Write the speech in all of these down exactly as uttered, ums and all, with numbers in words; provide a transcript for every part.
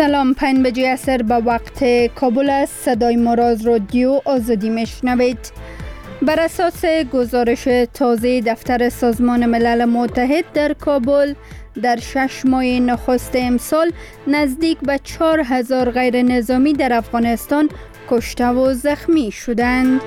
سلام، پنج بجه عصر به وقت کابل است. صدای ما را از رادیو آزادی میشنوید. بر اساس گزارش تازه دفتر سازمان ملل متحد در کابل، در شش ماه نخست امسال نزدیک به چهار هزار غیر نظامی در افغانستان کشته و زخمی شدند.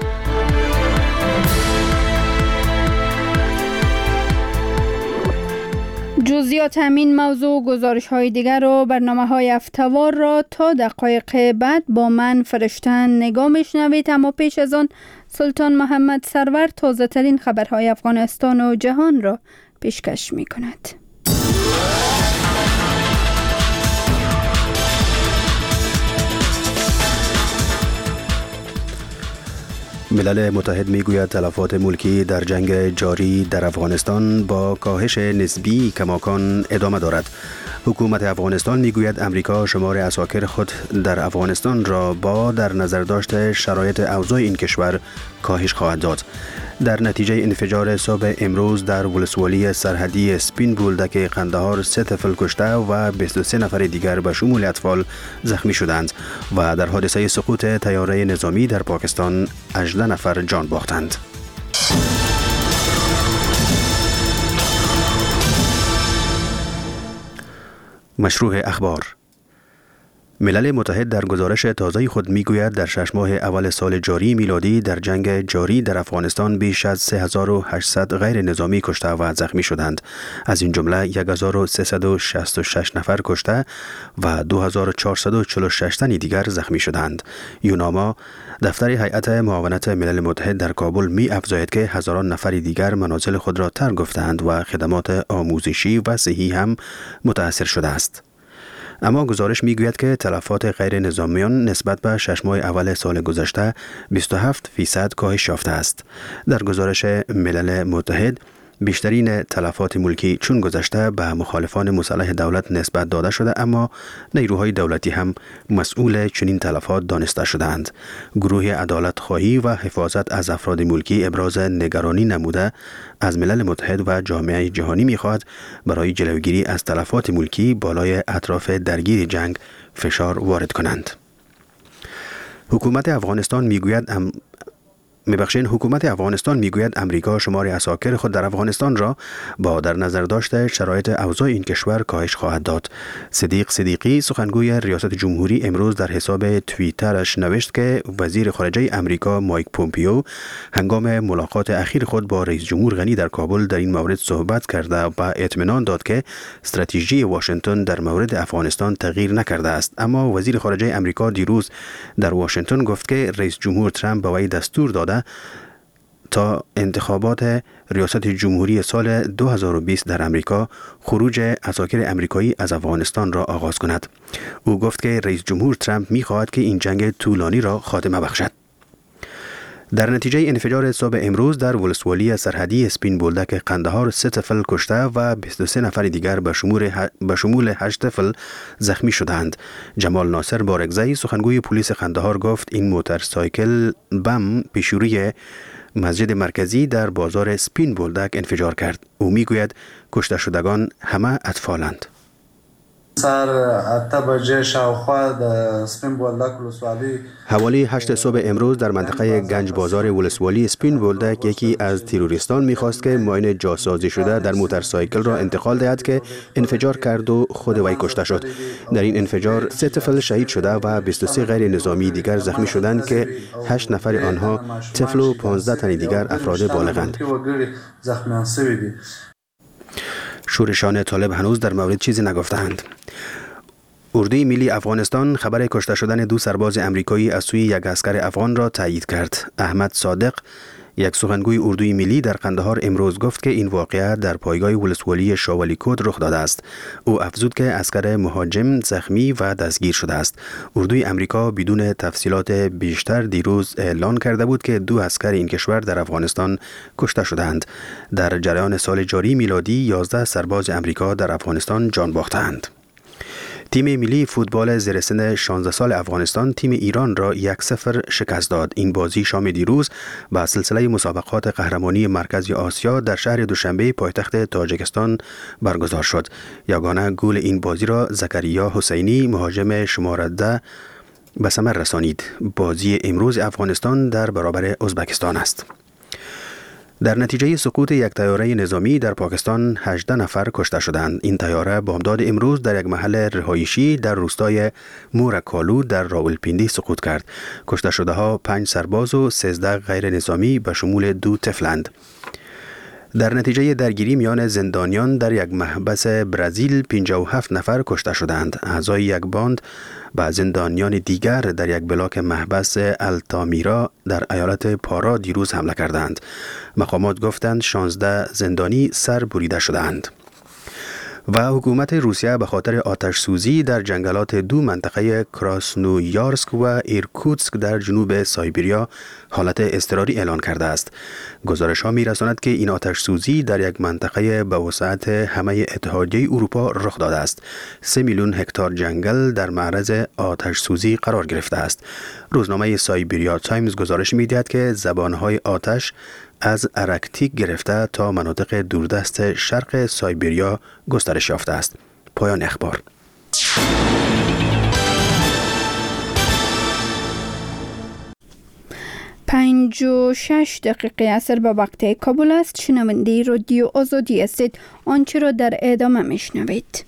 جزئیات همین موضوع و گزارش های دیگر و برنامه های هفته‌وار را تا دقایق بعد با من فرشتن نگاه میشنوید. اما پیش از آن سلطان محمد سرور تازه ترین خبرهای افغانستان و جهان را پیشکش می کند. ملل متحد میگوید تلفات ملکی در جنگ جاری در افغانستان با کاهش نسبی کماکان ادامه دارد. حکومت افغانستان میگوید امریکا شمار عساکر خود در افغانستان را با در نظر داشت شرایط اوضاع این کشور کاهش خواهد داد. در نتیجه انفجار صبح امروز در ولسوالی سرحدی سپین بولدک قندهار سه طفل کشته و بیست و سه نفر دیگر به شمول اطفال زخمی شدند و در حادثه سقوط طیاره نظامی در پاکستان هجده نفر جان باختند. مشروع اخبار. ملل متحد در گزارش تازه خود میگوید در شش ماه اول سال جاری میلادی در جنگ جاری در افغانستان بیش از سه هزار و هشتصد غیر نظامی کشته و زخمی شدند. از این جمله یک هزار و سیصد و شصت و شش نفر کشته و دو هزار و چهارصد و چهل و شش تن دیگر زخمی شدند. یوناما دفتر هیئت معاونت ملل متحد در کابل می افزاید که هزاران نفر دیگر منازل خود را ترک گفتند و خدمات آموزشی و صحی هم متاثر شده است. اما گزارش میگوید که تلفات غیر نظامیان نسبت به شش ماه اول سال گذشته بیست و هفت فیصد کاهش یافته است. در گزارش ملل متحد بیشترین تلفات ملکی چون گذشته به مخالفان مسلح دولت نسبت داده شده، اما نیروهای دولتی هم مسئول چنین تلفات دانسته شدند. گروه عدالت خواهی و حفاظت از افراد ملکی ابراز نگرانی نموده از ملل متحد و جامعه جهانی می‌خواهد برای جلوگیری از تلفات ملکی بالای اطراف درگیر جنگ فشار وارد کنند. حکومت افغانستان میگوید ام میبخشین حکومت افغانستان میگوید امریکا شمار عساکر خود در افغانستان را با در نظر داشت شرایط اوضاع این کشور کاهش خواهد داد. صدیق صدیقی سخنگوی ریاست جمهوری امروز در حساب توییترش نوشت که وزیر خارجه امریکا مایک پومپیو هنگام ملاقات اخیر خود با رئیس جمهور غنی در کابل در این مورد صحبت کرده و اطمینان داد که استراتژی واشنگتن در مورد افغانستان تغییر نکرده است. اما وزیر خارجه امریکا دیروز در واشنگتن گفت که رئیس جمهور ترامپ به وی دستور داده تا انتخابات ریاست جمهوری سال دو هزار و بیست در امریکا خروج عساکر امریکایی از افغانستان را آغاز کند. او گفت که رئیس جمهور ترامپ می‌خواهد که این جنگ طولانی را خاتمه بخشد. در نتیجه انفجار صبح امروز در ولسوالی سرحدی سپین بولدک قندهار سه طفل کشته و بیست و سه نفر دیگر به شمول به شمول هشت طفل زخمی شدند. جمال ناصر بارگزی سخنگوی پلیس قندهار گفت این موتورسایکل بم پیشروی مسجد مرکزی در بازار سپین بولدک انفجار کرد. او میگوید کشته شدگان همه اطفالند. سر اته بجه شاوخوا د سپین بولدک ولسوالی حوالی هشت صبح امروز در منطقه گنج بازار ولسوالی سپین بولدک یکی از تروریستان میخواست که ماین جاسازی شده در موتورسایکل را انتقال دهد که انفجار کرد و خود وی کشته شد. در این انفجار سه طفل شهید شده و بیست و سه غیر نظامی دیگر زخمی شدند که هشت نفر آنها طفل و پانزده تن دیگر افراد بالغند. شورشان طالب هنوز در مورد چیزی نگفتند. اردوی ملی افغانستان خبر کشته شدن دو سرباز امریکایی از سوی یک عسکر افغان را تایید کرد. احمد صادق، یک سخنگوی اردوی ملی در قندهار امروز گفت که این واقعه در پایگاه ولسوالی شاولی کود رخ داده است. او افزود که عسکر مهاجم زخمی و دستگیر شده است. اردوی امریکا بدون تفصیلات بیشتر دیروز اعلان کرده بود که دو عسکر این کشور در افغانستان کشته شدند. در جریان سال جاری میلادی یازده سرباز امریکا در افغانستان جان باختند. تیم ملی فوتبال زیر سن شانزده سال افغانستان تیم ایران را یک صفر شکست داد. این بازی شام دیروز با سلسله مسابقات قهرمانی مرکزی آسیا در شهر دوشنبه پایتخت تاجیکستان برگزار شد. یگانه گل این بازی را زکریا حسینی مهاجم شماره ده به ثمر رسانید. بازی امروز افغانستان در برابر ازبکستان است. در نتیجه سقوط یک طیاره نظامی در پاکستان هجده نفر کشته شدند. این طیاره بامداد امروز در یک محل رهایشی در روستای مورکالو در راولپیندی سقوط کرد. کشته شده ها پنج سرباز و سیزده غیر نظامی به شمول دو طفلند. در نتیجه درگیری میان زندانیان در یک محبس برزیل پنجاه و هفت نفر کشته شدند. اعضای یک باند به زندانیان دیگر در یک بلاک محبس التامیرا در ایالت پارا دیروز حمله کردند. مقامات گفتند شانزده زندانی سر بریده شدند. و حکومت روسیه به خاطر آتش سوزی در جنگلات دو منطقه کراسنویارسک و ایرکوتسک در جنوب سایبریا حالت اضطراری اعلان کرده است. گزارش ها می رساند که این آتش سوزی در یک منطقه به وسعت همه اتحادیه اروپا رخ داده است. سه میلیون هکتار جنگل در معرض آتش سوزی قرار گرفته است. روزنامه سایبریا تایمز گزارش می دهد که زبانهای آتش از ارکتیک گرفته تا مناطق دوردست شرق سایبریا گسترش یافته است. پایان اخبار. پنج و شش دقیقه عصر به وقت کابل است. شنونده رادیو آزادی هستید. آنچه را در ادامه میشنوید.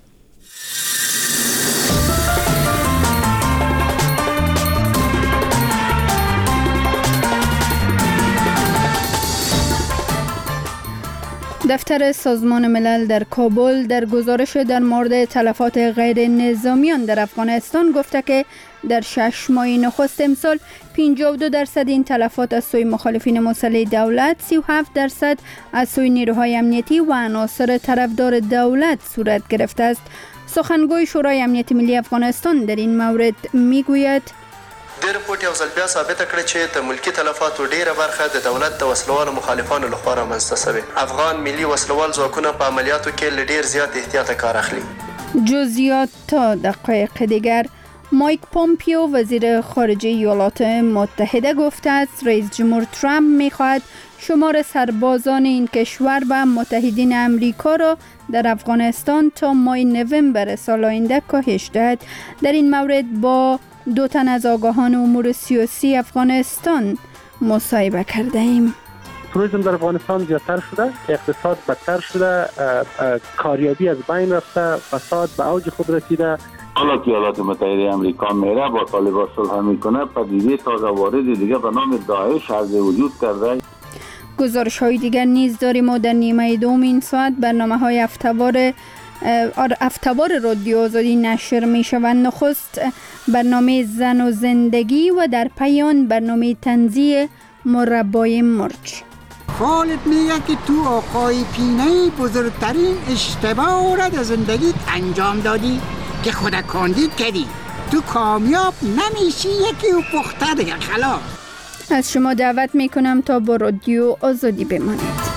دفتر سازمان ملل در کابل در گزارش در مورد تلفات غیر نظامیان در افغانستان گفته که در شش ماه نخست امسال پنجاه و دو درصد این تلفات از سوی مخالفین مسلح دولت، سی و هفت درصد از سوی نیروهای امنیتی و عناصر طرفدار دولت صورت گرفته است. سخنگوی شورای امنیت ملی افغانستان در این مورد میگوید: د رپورټ یو ځل بیا ثابته کړې چې د ملکی تلفاتو ډیره برخه د دولت د وسلوالو مخالفانو لخوا رامنځته شوې. افغان ملي وسلوال ځواکونه په عملیاتو کې له ډیر زیات احتیاط کار اخلي. جزئیات تا دقایق دیگر. مایک پومپیو وزیر خارجه ایالات متحده گفته است رئیس جمهور ترامپ می‌خواهد شمار سربازان این کشور و متحدین امریکا را در افغانستان تا ماه نوامبر سال آینده کاهش دهد. در این مورد با دو تن از آگاهان امور سیاسی افغانستان مصاحبه کرده ایم. توریسم در افغانستان زیادتر شده، اقتصاد بدتر شده، کاریابی از بین رفته، فساد به اوج خود رسیده. حالا که ایالات متحده آمریکا میره با طالبان صلح میکنه، پدیده تازه وارد دیگه به نام داعش عرض وجود کرده. گزارش های دیگر نیز داریم و در نیمه دوم این ساعت برنامه های هفته‌وار هفته‌وار رادیو آزادی نشر می شوند. نخست برنامه زن و زندگی و در پایان برنامه طنزی مربای مرج. خالد میگه که تو آقای پینه بزرگترین اشتباه را در زندگی انجام دادی که خود کاندید کردی. تو کامیاب نمیشی، یکی و پخته دیگه. خلاص. از شما دعوت میکنم تا با رادیو آزادی بمانید.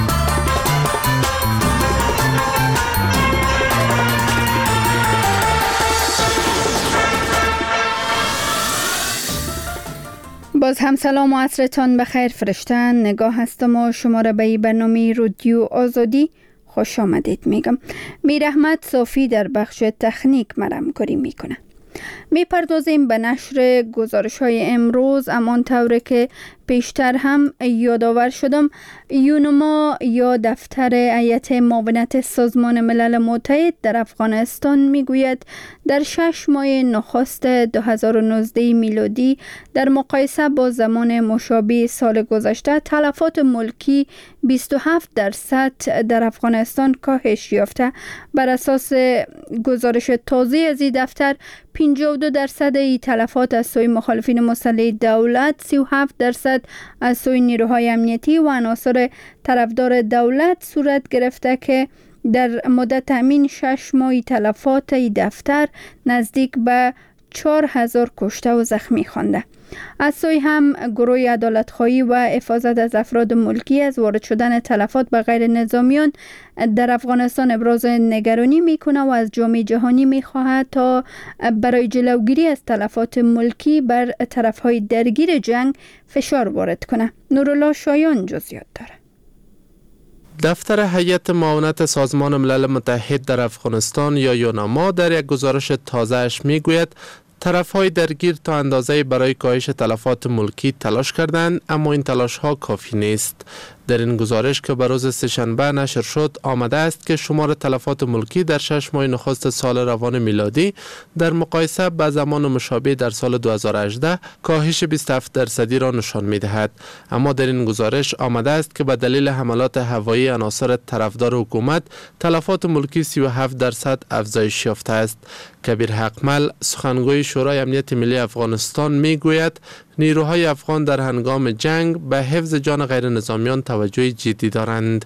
باز هم سلام و عصرتان بخیر فرشتن. نگاه هستم و شما را به این برنامه رادیو آزادی خوش آمدید میگم. میر احمد صافی در بخش تکنیک مرم کاری میکنه. میپردازیم به نشر گزارش های امروز، امان طوره که پیشتر هم یادآور شدم. یونما یا دفتر هیئت معاونت سازمان ملل متحد در افغانستان میگوید در شش ماه نخست دو هزار و نوزده میلادی در مقایسه با زمان مشابه سال گذشته تلفات ملکی بیست و هفت درصد در افغانستان کاهش یافته. بر اساس گزارش تازه از این دفتر پنجاه و دو درصد ای تلفات از سوی مخالفین مسلح دولت، سی و هفت درصد از سوی نیروهای امنیتی و عناصر طرفدار دولت صورت گرفته که در مدت همین شش ماه تلفات ای دفتر نزدیک به چهار هزار کشته و زخمی خوانده. از سوی هم گروه عدالت‌خواهی و حفاظت از افراد ملکی از وارد شدن تلفات به غیر نظامیان در افغانستان ابراز نگرانی میکنه و از جامعه جهانی میخواهد تا برای جلوگیری از تلفات ملکی بر طرفهای درگیر جنگ فشار وارد کنه. نورالله شایان جزئیات داره. دفتر هیئت معاونت سازمان ملل متحد در افغانستان یا یوناما در یک گزارش تازه‌اش میگوید طرف‌های درگیر تا اندازه برای کاهش تلفات ملکی تلاش کردند، اما این تلاش‌ها کافی نیست. در این گزارش که به روز سه‌شنبه نشر شد آمده است که شمار تلفات ملکی در شش ماه نخست سال روان میلادی در مقایسه با زمان مشابه در سال دو هزار و هجده کاهش بیست و هفت درصدی را نشان می‌دهد. اما در این گزارش آمده است که به دلیل حملات هوایی عناصر طرفدار حکومت تلفات ملکی سی و هفت درصد افزایش یافته است. کبیر حقمل سخنگوی شورای امنیت ملی افغانستان میگوید نیروهای افغان در هنگام جنگ به حفظ جان غیر نظامیان توجه جدی دارند.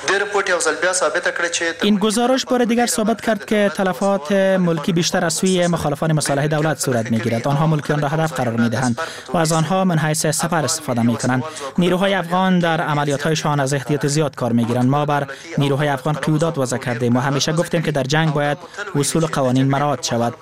این گزارش بار دیگر ثابت کرد که تلفات ملکی بیشتر از سوی مخالفان مصالح دولت صورت میگیرد. آنها ملکیان را هدف قرار میدهند و از آنها من حیث سپر استفاده میکنند. نیروهای افغان در عملیات‌هایشان از احتیاط زیاد کار میگیرند. ما بر نیروهای افغان قیودات وضع کردیم و همیشه گفتیم که در جنگ باید اصول و قوانین مراعات شود.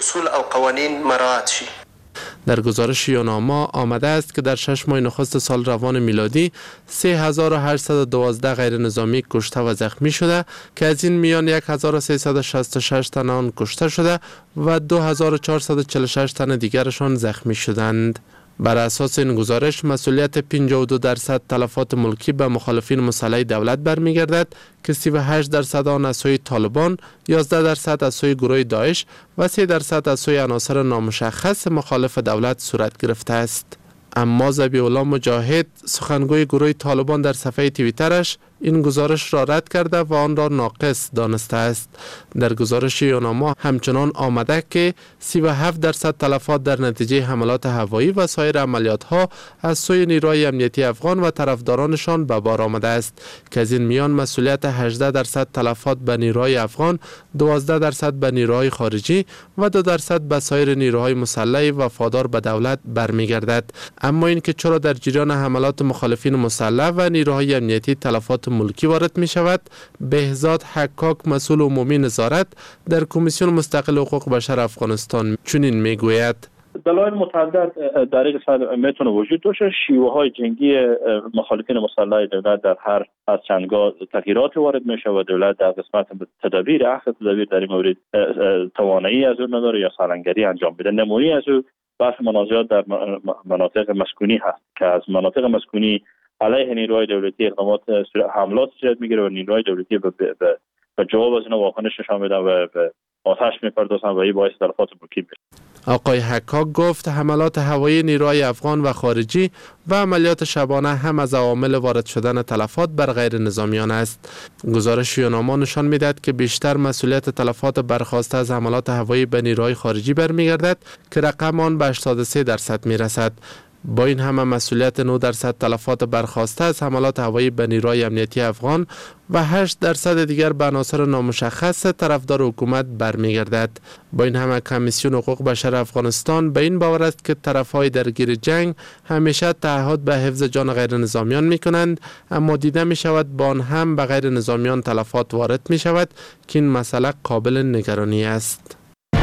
در گزارش یوناما آمده است که در شش ماه نخست سال روان میلادی سه هزار و هشتصد و دوازده غیر نظامی کشته و زخمی شده که از این میان یک هزار و سیصد و شصت و شش تن آن کشته شده و دو هزار و چهارصد و چهل و شش تن دیگرشان زخمی شدند. بر اساس این گزارش مسئولیت پنجاه و دو درصد تلفات ملکی به مخالفین مسلح دولت برمیگردد که سی و هشت درصد آن از سوی طالبان، یازده درصد از سوی گروه داعش و سه درصد از سوی عناصر نامشخص مخالف دولت صورت گرفته است. اما ذبیح الله مجاهد سخنگوی گروه طالبان در صفحه توییترش این گزارش را رد کرده و آن را ناقص دانسته است. در گزارش یوناما همچنان آمده که سی و هفت درصد تلفات در نتیجه حملات هوایی و سایر عملیات ها از سوی نیروهای امنیتی افغان و طرفدارانشان به بار آمده است که از این میان مسئولیت هجده درصد تلفات به نیروهای افغان، دوازده درصد به نیروهای خارجی و دو درصد به سایر نیروهای مسلح وفادار به دولت برمیگردد. اما اینکه چرا در جریان حملات مخالفین مسلح و نیروهای امنیتی تلفات ملکی وارد می شود، بهزاد حکاک مسئول عمومی نظارت در کمیسیون مستقل حقوق بشر افغانستان چنین می گوید: دلایل متعدد در این قسمت میتونه وجود داشته. شیوه های جنگی مخالفین مسلح دولت در هر از چندگاه تغییرات وارد میشه و دولت در قسمت تدابیر اخذ تدابیر در این مورد توانایی از اون نداره یا سالنگری انجام بده. نمونه‌ای از او بحث منازعات در مناطق مسکونی هست که از مناطق مسکونی علیه نیروهای دولتی اقدامات حملات صورت میگیره و نیروهای دولتی به به جواب از اینا واکنش نشان میدن و به آتش میپردازن و این باعث تلفات ملکی میشه. آقای حکاک گفت حملات هوایی نیروهای افغان و خارجی و عملیات شبانه هم از عوامل وارد شدن تلفات بر غیر نظامیان است. گزارش یوناما نشان میدهد که بیشتر مسئولیت تلفات برخاسته از حملات هوایی به نیروهای خارجی برمیگردد که رقم آن به هشتاد و سه درصد میرسد. با این همه مسئولیت نه درصد تلفات برخاسته از حملات هوایی به نیروهای امنیتی افغان و هشت درصد دیگر به عناصر نامشخص طرفدار حکومت برمیگردد. با این همه کمیسیون حقوق بشر افغانستان به این باور است که طرفهای درگیر جنگ همیشه تعهد به حفظ جان غیر نظامیان می کنند، اما دیده می شود با آن هم به غیر نظامیان تلفات وارد می شود که این مسئله قابل نگرانی است.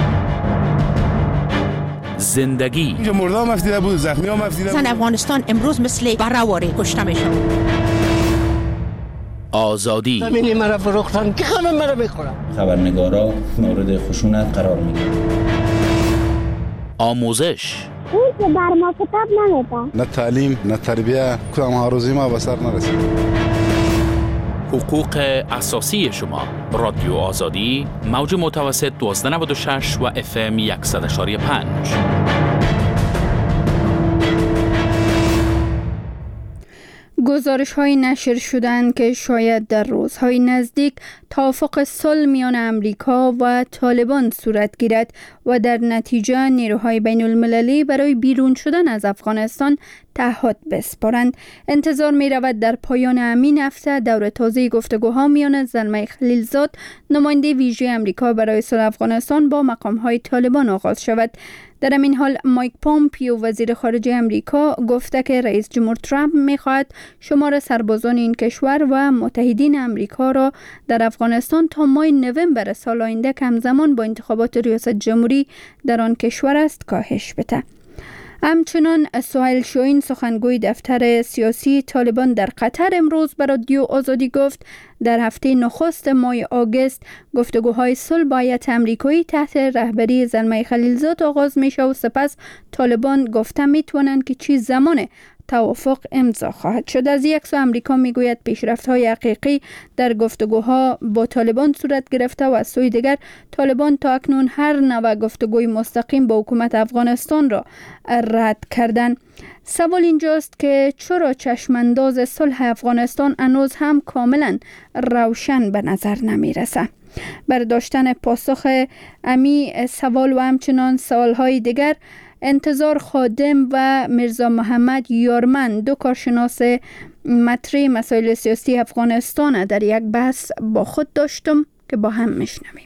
زندگی اینجا مردا هم افتیده بود، زخمی هم افتیده بود. زن افغانستان امروز مثل برآواره کشته میشن. آزادی زمینی مرا فروختن که خانم مرا بخورم. خبرنگارا مورد خشونت قرار میگیرن. آموزش اون که بر ما کتاب نمیده. نه تعلیم نه تربیه، کدام آرزوی ما به سر نرسید. حقوق اساسی شما. رادیو آزادی موج متوسط دوازده نود و شش و اف ام صد و یک و پنج. گزارش های نشر شدند که شاید در روزهای نزدیک توافق صلح میان امریکا و طالبان صورت گیرد و در نتیجه نیروهای بین المللی برای بیرون شدن از افغانستان تعهد بسپارند. انتظار می رود در پایان همین هفته دور تازه گفتگوها میان زلمه خلیلزاد نماینده ویژه امریکا برای صلح افغانستان با مقام‌های طالبان آغاز شود. در همین حال مایک پامپیو وزیر خارجه امریکا گفته که رئیس جمهور ترامپ می‌خواهد شمار سربازان این کشور و متحدین امریکا را در افغانستان تا ماه نوامبر سال آینده که همزمان با انتخابات ریاست جمهوری در آن کشور است کاهش بده. همچنان سهیل شاهین سخنگوی دفتر سیاسی طالبان در قطر امروز به رادیو آزادی گفت در هفته نخست ماه آگوست گفتگوهای صلح با هیئت امریکایی تحت رهبری زلمه خلیلزاد آغاز میشه و سپس طالبان گفته میتونن که چی زمان توافق امضا خواهد شد. از یک سو امریکا میگوید پیشرفت‌های حقیقی در گفتگوها با طالبان صورت گرفته و از سوی دیگر طالبان تا اکنون هر نوع گفتگوی مستقیم با حکومت افغانستان را رد کردند. سوال اینجاست که چرا چشمانداز صلح افغانستان هنوز هم کاملا روشن به نظر نمیرسه؟ برداشتن پاسخ امی سوال و همچنان سوالهای دیگر انتظار خادم و میرزا محمد یارمن دو کارشناس مطرح مسائل سیاسی افغانستان در یک بحث با خود داشتم که با هم میشنویم.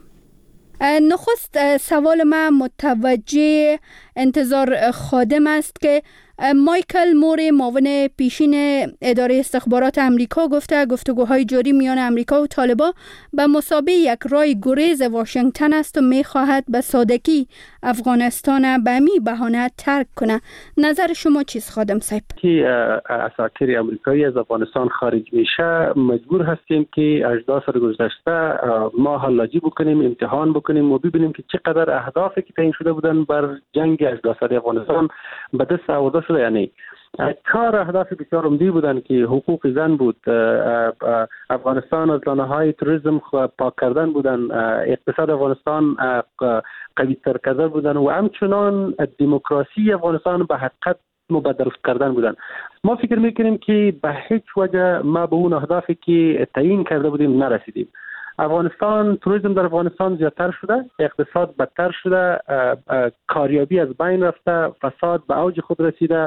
نخست سوال من متوجه انتظار خادم است که مایکل مور معاون پیشین اداره استخبارات امریکا گفته گفتگوهای جاری میان امریکا و طالبان به مثابه یک راه گریز واشنگتن است و میخواهد به سادگی افغانستان به می بهانه ترک کنه. نظر شما چیست خادم صاحب؟ که اساطیر امریکایی از افغانستان خارج میشه مجبور هستیم که هجده سال گذشته ما حلاجی بکنیم، امتحان بکنیم و ببینیم که چقدر اهدافی که تعیین شده بودن بر جنگ هجده ساله افغانستان به دست آورده شده یا نه. چهار اهداف بسیار عمده بودن که حقوق زن بود، افغانستان از لانه‌های تروریسم پاک کردن بودن، اقتصاد افغانستان قوی تر کردن بودن و همچنان دموکراسی افغانستان به حقیقت مبادره کردن بودن. ما فکر میکنیم که به هیچ وجه ما به اون اهدافی که تعیین کرده بودیم نرسیدیم. افغانستان تروریسم در افغانستان زیادتر شده، اقتصاد بدتر شده، کاریابی از بین رفته، فساد به اوج خود رسیده،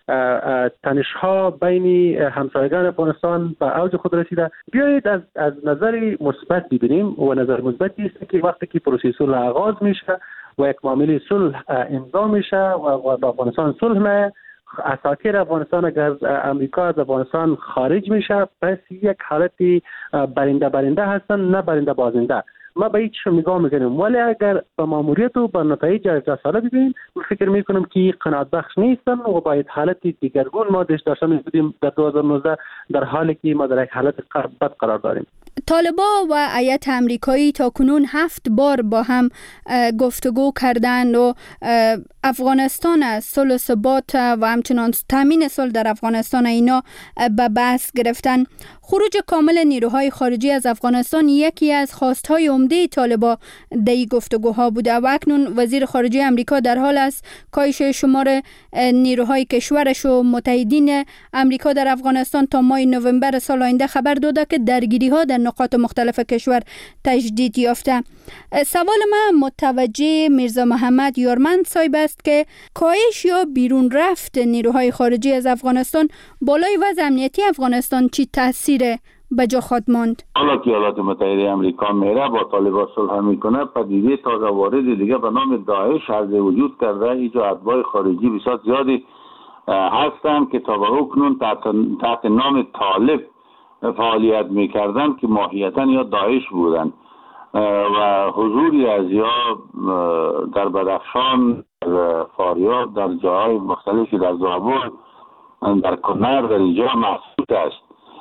تنش‌ها بین همسایگان افغانستان به اوج خود رسیده. بیایید از از نظر مثبت ببینیم و نظر مثبتی است که وقتی که پروسه صلح آغاز میشه و یک معامله صلح امضا میشه و با افغانستان صلح میشه، اساطیر افغانستان اگر امریکا از افغانستان خارج میشه پس یک حالت برنده برنده هستن نه برنده بازنده. ما به هیچ نگاه میکنیم، ولی اگر به ماموریت و به نتایج هجده ساله ببینیم فکر میکنم که قناعت بخش نیستن و باید حالت دیگرگون ما داشته بودیم در دو هزار و نوزده در حالی که ما در یک حالت بد قرار داریم. طالبان و هیئت امریکایی تا کنون هفت بار با هم گفتگو کردند و افغانستان از صلح و ثبات و همچنان تامین صلح در افغانستان اینا به بحث گرفتن. خروج کامل نیروهای خارجی از افغانستان یکی از خواستهای عمده طالبان در این گفتگوها بوده و اکنون وزیر خارجه امریکا در حال است کاهش شمار نیروهای کشورش و متحدین امریکا در افغانستان تا ماه نوامبر سال آینده خبر داده که درگیری‌ها در نقاط مختلف کشور تجدید یافته. سوال من متوجه میرزا محمد یارمن صاحب است که کاهش یا بیرون رفت نیروهای خارجی از افغانستان بالای وضع امنیتی افغانستان چی تاثیر به جا خواهد ماند؟ حالا که ایالات متحده امریکا میره با طالبان صلح میکنه، پدیده تازه وارد دیگه به نام داعش از وجود کرده. اینجا اتباع خارجی بسیار زیادی هستند که تا به اکنون تحت, تحت نام طالب فعالیت میکردن که ماهیتا یا داعش بودن و حضوری از یا در بدخشان، در فاریاب، در جاهای مختلفی، در زابل، در کنر، در اینجا محسوس است.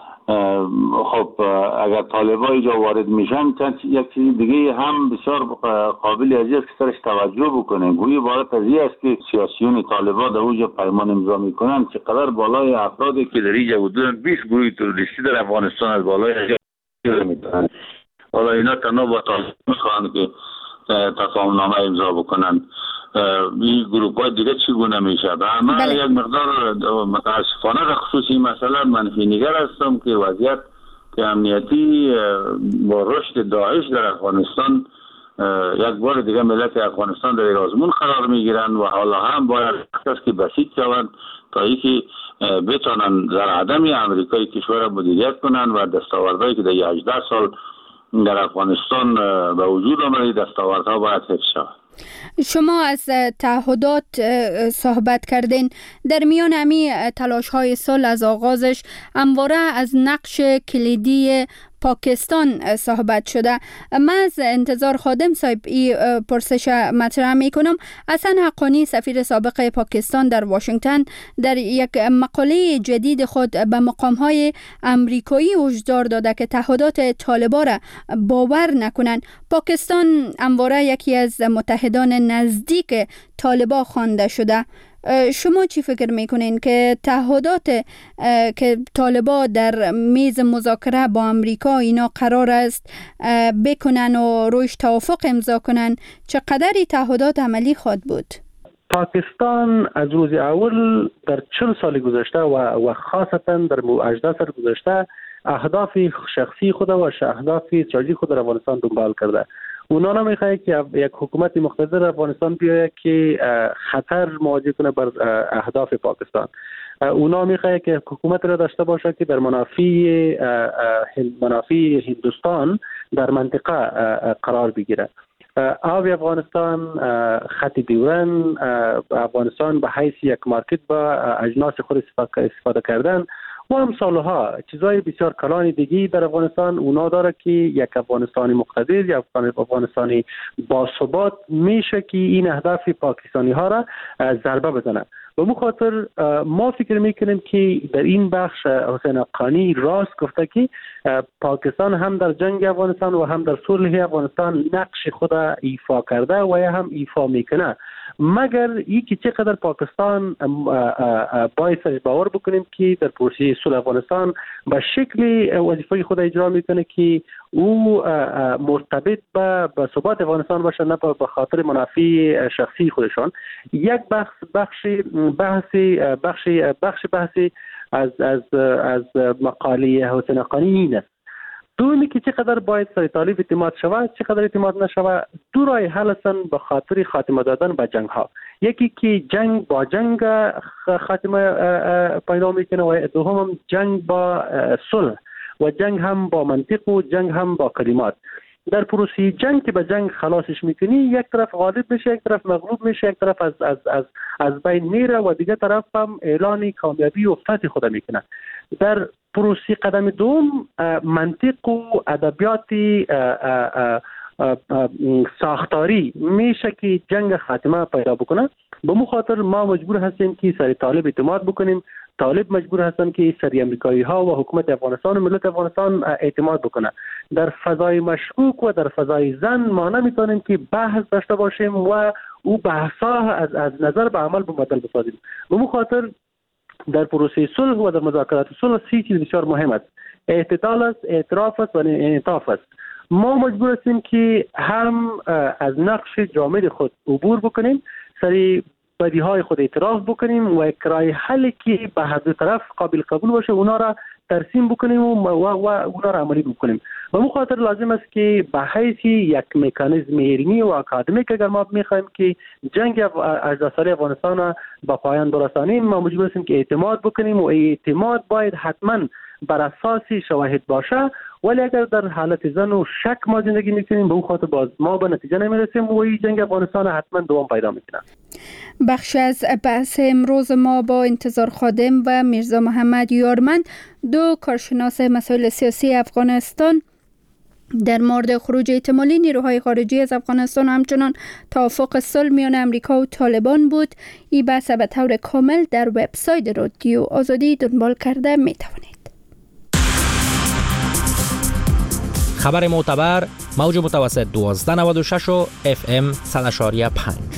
خب اگر طالبان اینجا وارد میشن یک چیز دیگه هم بسیار قابل ارزش است که سرش توجه بکنیم. گویی عبارت از این است که سیاسیون طالبان در اونجا پیمان امضا میکنن چقدر بالای افرادی که در اینجا بودن بیست گروه تروریستی در افغانستان از بالای اینجا میکنن. حالا اینا تنها با طالبان میخوان که تفاهم نامه امضا بکنن. این گروه های دیگه چگونه میشه؟ من بله. یک مقدار متاسفانه در خصوصی مثلا منفی نگر هستم که وضعیت که امنیتی با رشد داعش در افغانستان یک بار دیگه ملت افغانستان در آزمون قرار میگیرند و حالا هم باید که بسیط شوند تا اینکه بتونن در عدم امریکای کشور مدیریت کنند و دستاوردهایی که در هجده سال در افغانستان به وجود آمده دستاوردها باید حفظ شود. شما از تعهدات صحبت کردین. در میان همی تلاش های صلح از آغازش همواره از نقش کلیدی پاکستان صحبت شده. من از انتظار خادم صاحب ای پرسش مطرح می کنم. حسن حقانی سفیر سابق پاکستان در واشنگتن در یک مقاله جدید خود به مقام های امریکایی هشدار داده که تعهدات طالبان را باور نکنند. پاکستان همواره یکی از متحدان نزدیک طالبان خوانده شده. شما چی فکر میکنین که تعهدات که طالبان در میز مذاکره با امریکا اینا قرار است بکنن و رویش توافق امضا کنن، چقدر تعهدات عملی خواهد بود؟ پاکستان از روز اول در چهل سال گذشته و و خاصتا در هجده سال گذشته اهداف شخصی خود و اهداف استراتژیک خود در افغانستان دنبال کرده. اونا نمیخواد که یک حکومت مقتدر افغانستان بیاید که خطر مواجه کنه بر اهداف پاکستان. اونا میخواد که حکومت را داشته باشه که در منافع منافع هندوستان در منطقه قرار بگیره. آب افغانستان، خط دیورن افغانستان به حیث یک مارکت با اجناس خود استفاده کردن و امثالها چیزای بسیار کلان دیگی در افغانستان اونا داره که یک افغانستانی مقتدر یا افغانستانی باثبات میشه که این اهداف پاکستانی ها را ضربه بزنه. به مو خاطر ما فکر میکنیم که در این بخش حسین حقانی راست گفته که پاکستان هم در جنگ افغانستان و هم در صلح افغانستان نقش خود ایفا کرده و یا هم ایفا میکنه، مگر این که چقدر پاکستان باید سرش باور بکنیم که در پروسه صلح افغانستان به شکل وظیفه خود اجرا میکنه که او مرتبط به به ثبات افغانستان باشه، نه به خاطر منافع شخصی خودشان. یک بخش بخش بحثی بخشی بخش بحثی از از از مقاله حسین حقانی این است. دومی که چقدر باید سر طالب اعتماد شود، چقدر اعتماد نشود، دو راه حل هستند به خاطر خاتمه دادن به جنگ ها. یکی که جنگ با جنگ خاتمه پیدا میکنه و دوم جنگ با صلح و جنگ هم با منطق و جنگ هم با کلمات. در پروسه جنگ که به جنگ خلاصش میکنی، یک طرف غالب میشه، یک طرف مغلوب میشه، یک طرف از از از از بین میره و دیگه طرف هم اعلان کامیابی و فتح خود میکنه. در پروسه قدم دوم منطق و ادبیات ساختاری میشه که جنگ خاتمه پیدا بکنه. به مو خاطر ما مجبور هستیم که سر طالب اعتماد بکنیم. طالب مجبور هستن که سری امریکایی ها و حکومت افغانستان و ملت افغانستان اعتماد بکنه. در فضای مشکوک و در فضای زن ما نمیتونیم که بحث داشته باشیم و او بحثا از از نظر به عمل بدل بسازیم. به مو خاطر در پروسه صلح و در مذاکرات صلح سی چیز بسیار مهم است: اعتدال است، اعتراف است و انعطاف است. ما مجبور هستیم که هم از نقش جامد خود عبور بکنیم، سری بدی های خود اعتراف بکنیم و یک راه حل که به هر دو طرف قابل قبول باشه اونا را ترسیم بکنیم و, و, و اونا را عملی بکنیم. و به خاطر لازم است که به حیث یک مکانیزم علمی و اکادمیک اگر ما میخوایم که جنگ هجده ساله افغانستان را به پایان برسانیم، ما مجبور هستیم که اعتماد بکنیم و اعتماد باید حتما بر اساس شواهد باشه. ولی اگر در حالت زن و شک ما زندگی میکنیم، به اون خاطر باز ما به نتیجه نمیرسیم و این جنگ افغانستان حتما دوام پیدا میکنه. بخش از بحث امروز ما با انتظار خادم و میرزا محمد یارمند، دو کارشناس مسائل سیاسی افغانستان، در مورد خروج احتمالی نیروهای خارجی از افغانستان و همچنان توافق صلح میان امریکا و طالبان بود. این بحث به طور کامل در وبسایت رادیو آزادی دنبال کرده میتوانید. خبر معتبر، موج متوسط دوازده نود و شش و اف ام صد و شش و پنج.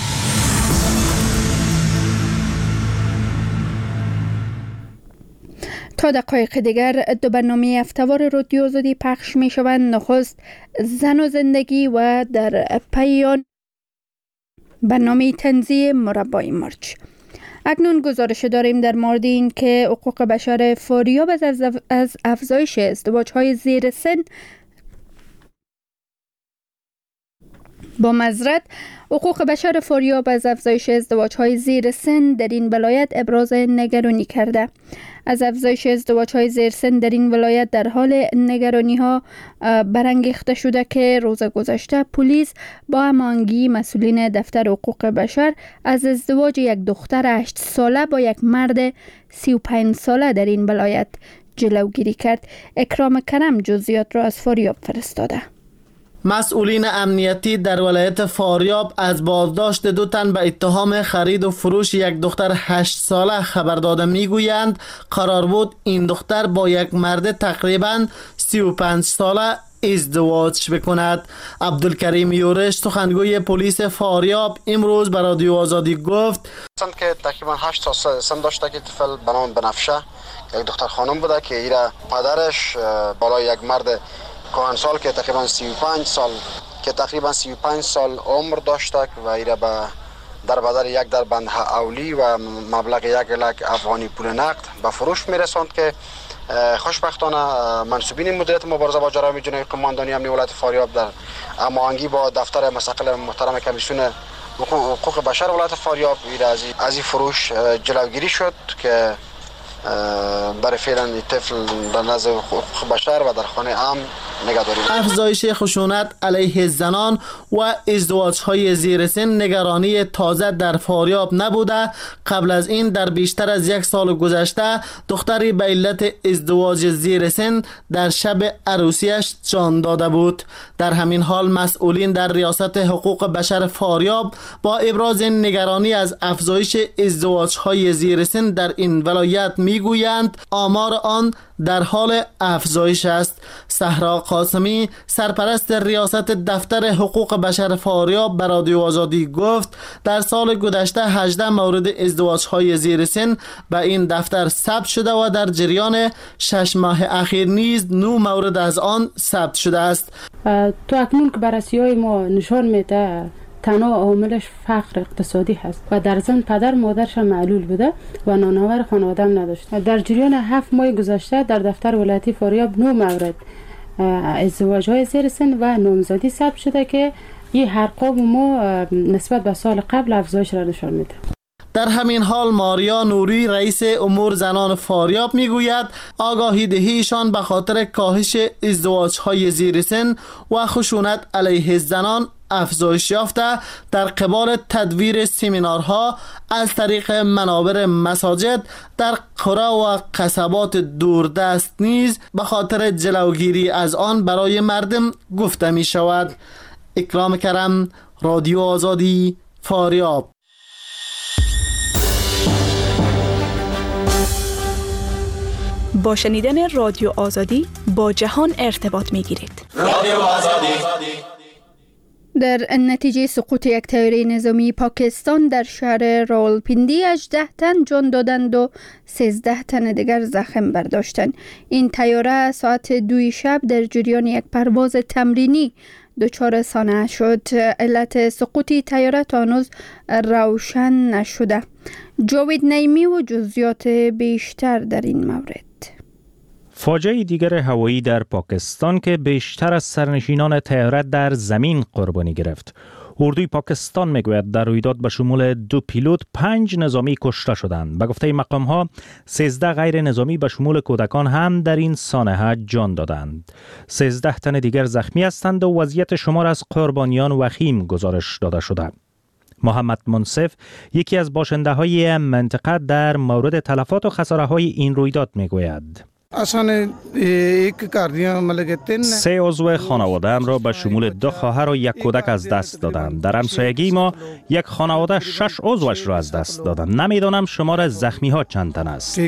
تا دقایق دیگر دو برنامه هفته‌وار رادیو آزادی پخش می شوند. نخست زن و زندگی و در پایان برنامه طنزی مربای مرچ. اکنون گزارش داریم در مورد این که حقوق بشر فاریاب از افزایش ازدواج‌های زیر سن با معذرت، حقوق بشر فاریاب از افزایش ازدواج‌های زیر سن در این ولایت ابراز نگرانی کرده. از افزایش ازدواج‌های زیر سن در این ولایت در حال نگرانی‌ها برانگیخته شده که روز گذشته پلیس با هماهنگی مسئولین دفتر حقوق بشر از ازدواج یک دختر هشت ساله با یک مرد سی و پنج ساله در این ولایت جلوگیری کرد. اکرام کرم جزئیات را از فاریاب فرستاده. مسئولین امنیتی در ولایت فاریاب از بازداشت دو تن به اتهام خرید و فروش یک دختر هشت ساله خبر داده میگویند قرار بود این دختر با یک مرد تقریباً سی و پنج ساله ازدواج بکند. عبدالکریم یورش سخنگوی پلیس فاریاب امروز به رادیو آزادی گفت که تقریبا هشت سال سن داشته که طفل به نام بنفشه یک دختر خانم بوده که ایرا پدرش بالای یک مرد کهن سال که تقریبا سی و پنج سال که تقریبا سی و پنج سال عمر داشته و ایرا به در بدل یک در بند اولی و مبلغ یک لک افغانی پول نقد به فروش میرساند که خوشبختانه منصوبین مدیریت مبارزه با جرایم جنایی قماندانی امنیتی ولایت فاریاب در هماهنگی با دفتر مستقل محترم کمیسیون حقوق بشر ولایت فاریاب از این فروش جلوگیری شد که برای فعلا این طفل در نزد حقوق بشر و در خانه امن نگهداری. افزایش خشونت علیه زنان و ازدواج‌های زیر سن نگرانی تازه در فاریاب نبوده. قبل از این در بیشتر از یک سال گذشته دختری به علت ازدواج زیر سن در شب عروسیش جان داده بود. در همین حال مسئولین در ریاست حقوق بشر فاریاب با ابراز نگرانی از افزایش ازدواج‌های زیر سن در این ولایت میگویند آمار آن در حال افزایش است. صحرا قاسمی سرپرست ریاست دفتر حقوق بشر فاریاب به رادیو آزادی گفت در سال گذشته هجده مورد ازدواج‌های زیر سن به این دفتر ثبت شده و در جریان شش ماه اخیر نیز نه مورد از آن ثبت شده است. تو اکنون که بررسی‌های ما نشان میده تنها عاملش فقر اقتصادی هست و در ضمن پدر مادرش معلول بوده و نانآور خانواده هم نداشت. در جریان هفت ماه گذشته در دفتر ولایتی فاریاب نه مورد ازدواج‌های زیر سن و نامزدی ثبت شده که این ارقام ما نسبت به سال قبل افزایش را نشان میده. در همین حال ماریا نوری رئیس امور زنان فاریاب میگوید آگاهی دهیشان به خاطر کاهش ازدواج‌های زیر سن و خشونت علیه زنان افزایش یافته در قبال تدویر سمینارها از طریق منابر مساجد در قرى و قصبات دوردست نیز به خاطر جلوگیری از آن برای مردم گفته می شود. اکرام کرم، رادیو آزادی، فاریاب. با شنیدن رادیو آزادی با جهان ارتباط می گیرید. رادیو آزادی. در نتیجه سقوط یک طیاره نظامی پاکستان در شهر راولپیندی هجده تن جان دادند و سیزده تن دیگر زخم برداشتند. این طیاره ساعت دوی شب در جریان یک پرواز تمرینی دچار سانحه شد. علت سقوط طیاره تا هنوز روشن نشده. جاوید نعیمی و جزئیات بیشتر در این مورد. فاجعه دیگر هوایی در پاکستان که بیشتر از سرنشینان طیاره در زمین قربانی گرفت. اردوی پاکستان میگوید در رویداد به شمول دو پیلوت پنج نظامی کشته شدند. به گفته مقام ها سیزده غیر نظامی به شمول کودکان هم در این سانحه جان دادند. سیزده تن دیگر زخمی هستند و وضعیت شمار از قربانیان وخیم گزارش داده شده. محمد منصف یکی از باشنده های منطقه در مورد تلفات و خساره های این رویداد میگوید. سه عضو خانواده‌ام را به شمول دو خواهر و یک کودک از دست دادم. در همسایگی ما یک خانواده شش عضوش را از دست دادم. نمیدانم شمار زخمی ها چند تن است.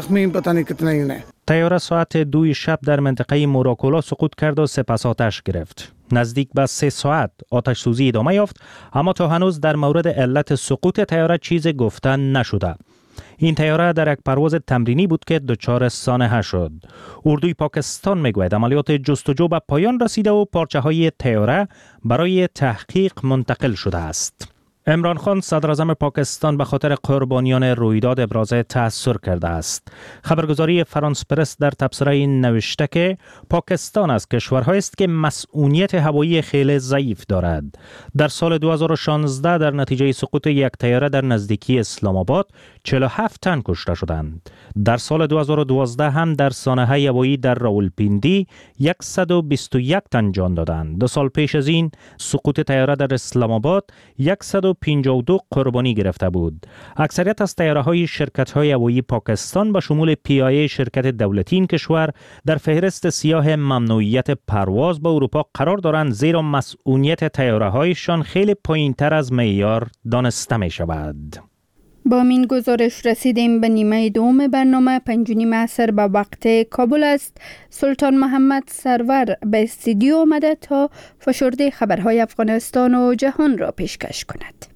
طیاره ساعت دوی شب در منطقه موراکولا سقوط کرد و سپس آتش گرفت. نزدیک به سه ساعت آتش سوزی ادامه یافت، اما تا هنوز در مورد علت سقوط طیاره چیز گفتن نشده. این طیاره در یک پرواز تمرینی بود که دچار سانحه شد. اردوی پاکستان میگوید عملیات جستجو به پایان رسیده و پارچه های طیاره برای تحقیق منتقل شده است. عمران خان صدر اعظم پاکستان به خاطر قربانیان رویداد ابراز تأثر کرده است. خبرگزاری فرانس پرس در تبصره نوشته که پاکستان از کشورهایی است که مسئولیت هوایی خیلی ضعیف دارد. در سال دو هزار و شانزده در نتیجه سقوط یک طیاره در نزدیکی اسلام آباد چهل و هفت تن کشته شدند. در سال دو هزار و دوازده هم در سانحه هوایی در راولپیندی صد و بیست و یک تن جان دادند. دو سال پیش از این سقوط طیاره در اسلام آباد صد و پنجاه و دو قربانی گرفته بود. اکثریت از طیاره‌های شرکت‌های هوایی پاکستان به شمول پی آی ای شرکت دولتی این کشور در فهرست سیاه ممنوعیت پرواز به اروپا قرار دارند، زیرا مسئولیت طیاره‌هایشان خیلی پایین‌تر از معیار دانسته می‌شود. با این گزارش رسیدیم به نیمه دوم برنامه. پنج و نیم عصر به وقت کابل است. سلطان محمد سرور به استودیو آمده تا فشرده خبرهای افغانستان و جهان را پیشکش کند.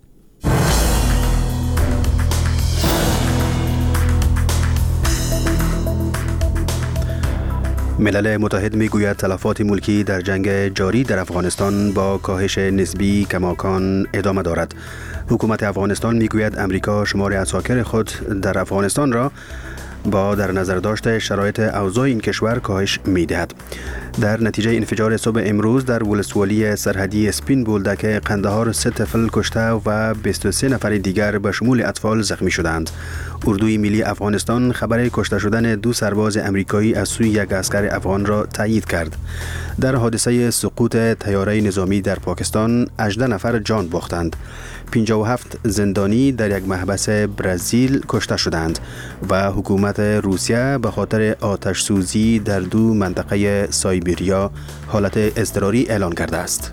ملل متحد میگوید تلفات ملکی در جنگ جاری در افغانستان با کاهش نسبی کماکان ادامه دارد. حکومت افغانستان میگوید امریکا شمار اساکر خود در افغانستان را با در نظر داشت شرایط اوضاع این کشور کاهش می‌دهد. در نتیجه انفجار صبح امروز در ولسوالی سرحدی سپین بولدک قندهار سه طفل کشته و بیست و سه نفر دیگر به شمول اطفال زخمی شدند. اردوی ملی افغانستان خبر کشته شدن دو سرباز امریکایی از سوی یک عسکر افغان را تایید کرد. در حادثه سقوط طیاره نظامی در پاکستان هجده نفر جان باختند. پنجاه و هفت زندانی در یک محبس برزیل کشته شدند و حکومت روسیه به خاطر آتش سوزی در دو منطقه سایبریا حالت اضطراری اعلان کرده است.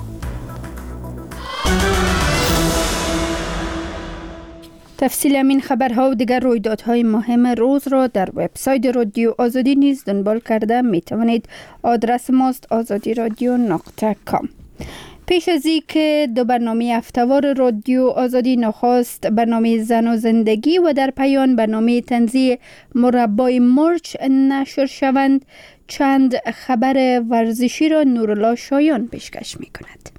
تفصیل این خبرها و دیگر رویدادهای مهم روز را در وبسایت رادیو آزادی نیز دنبال کرده می توانید. آدرس ماست آزادی رادیو نقطه کام. پیش از این که دو برنامه هفته‌وار رادیو آزادی، نخست برنامه زن و زندگی و در پایان برنامه طنزی مربای مرچ نشر شوند، چند خبر ورزشی را نورالله شایان پیشکش می کند.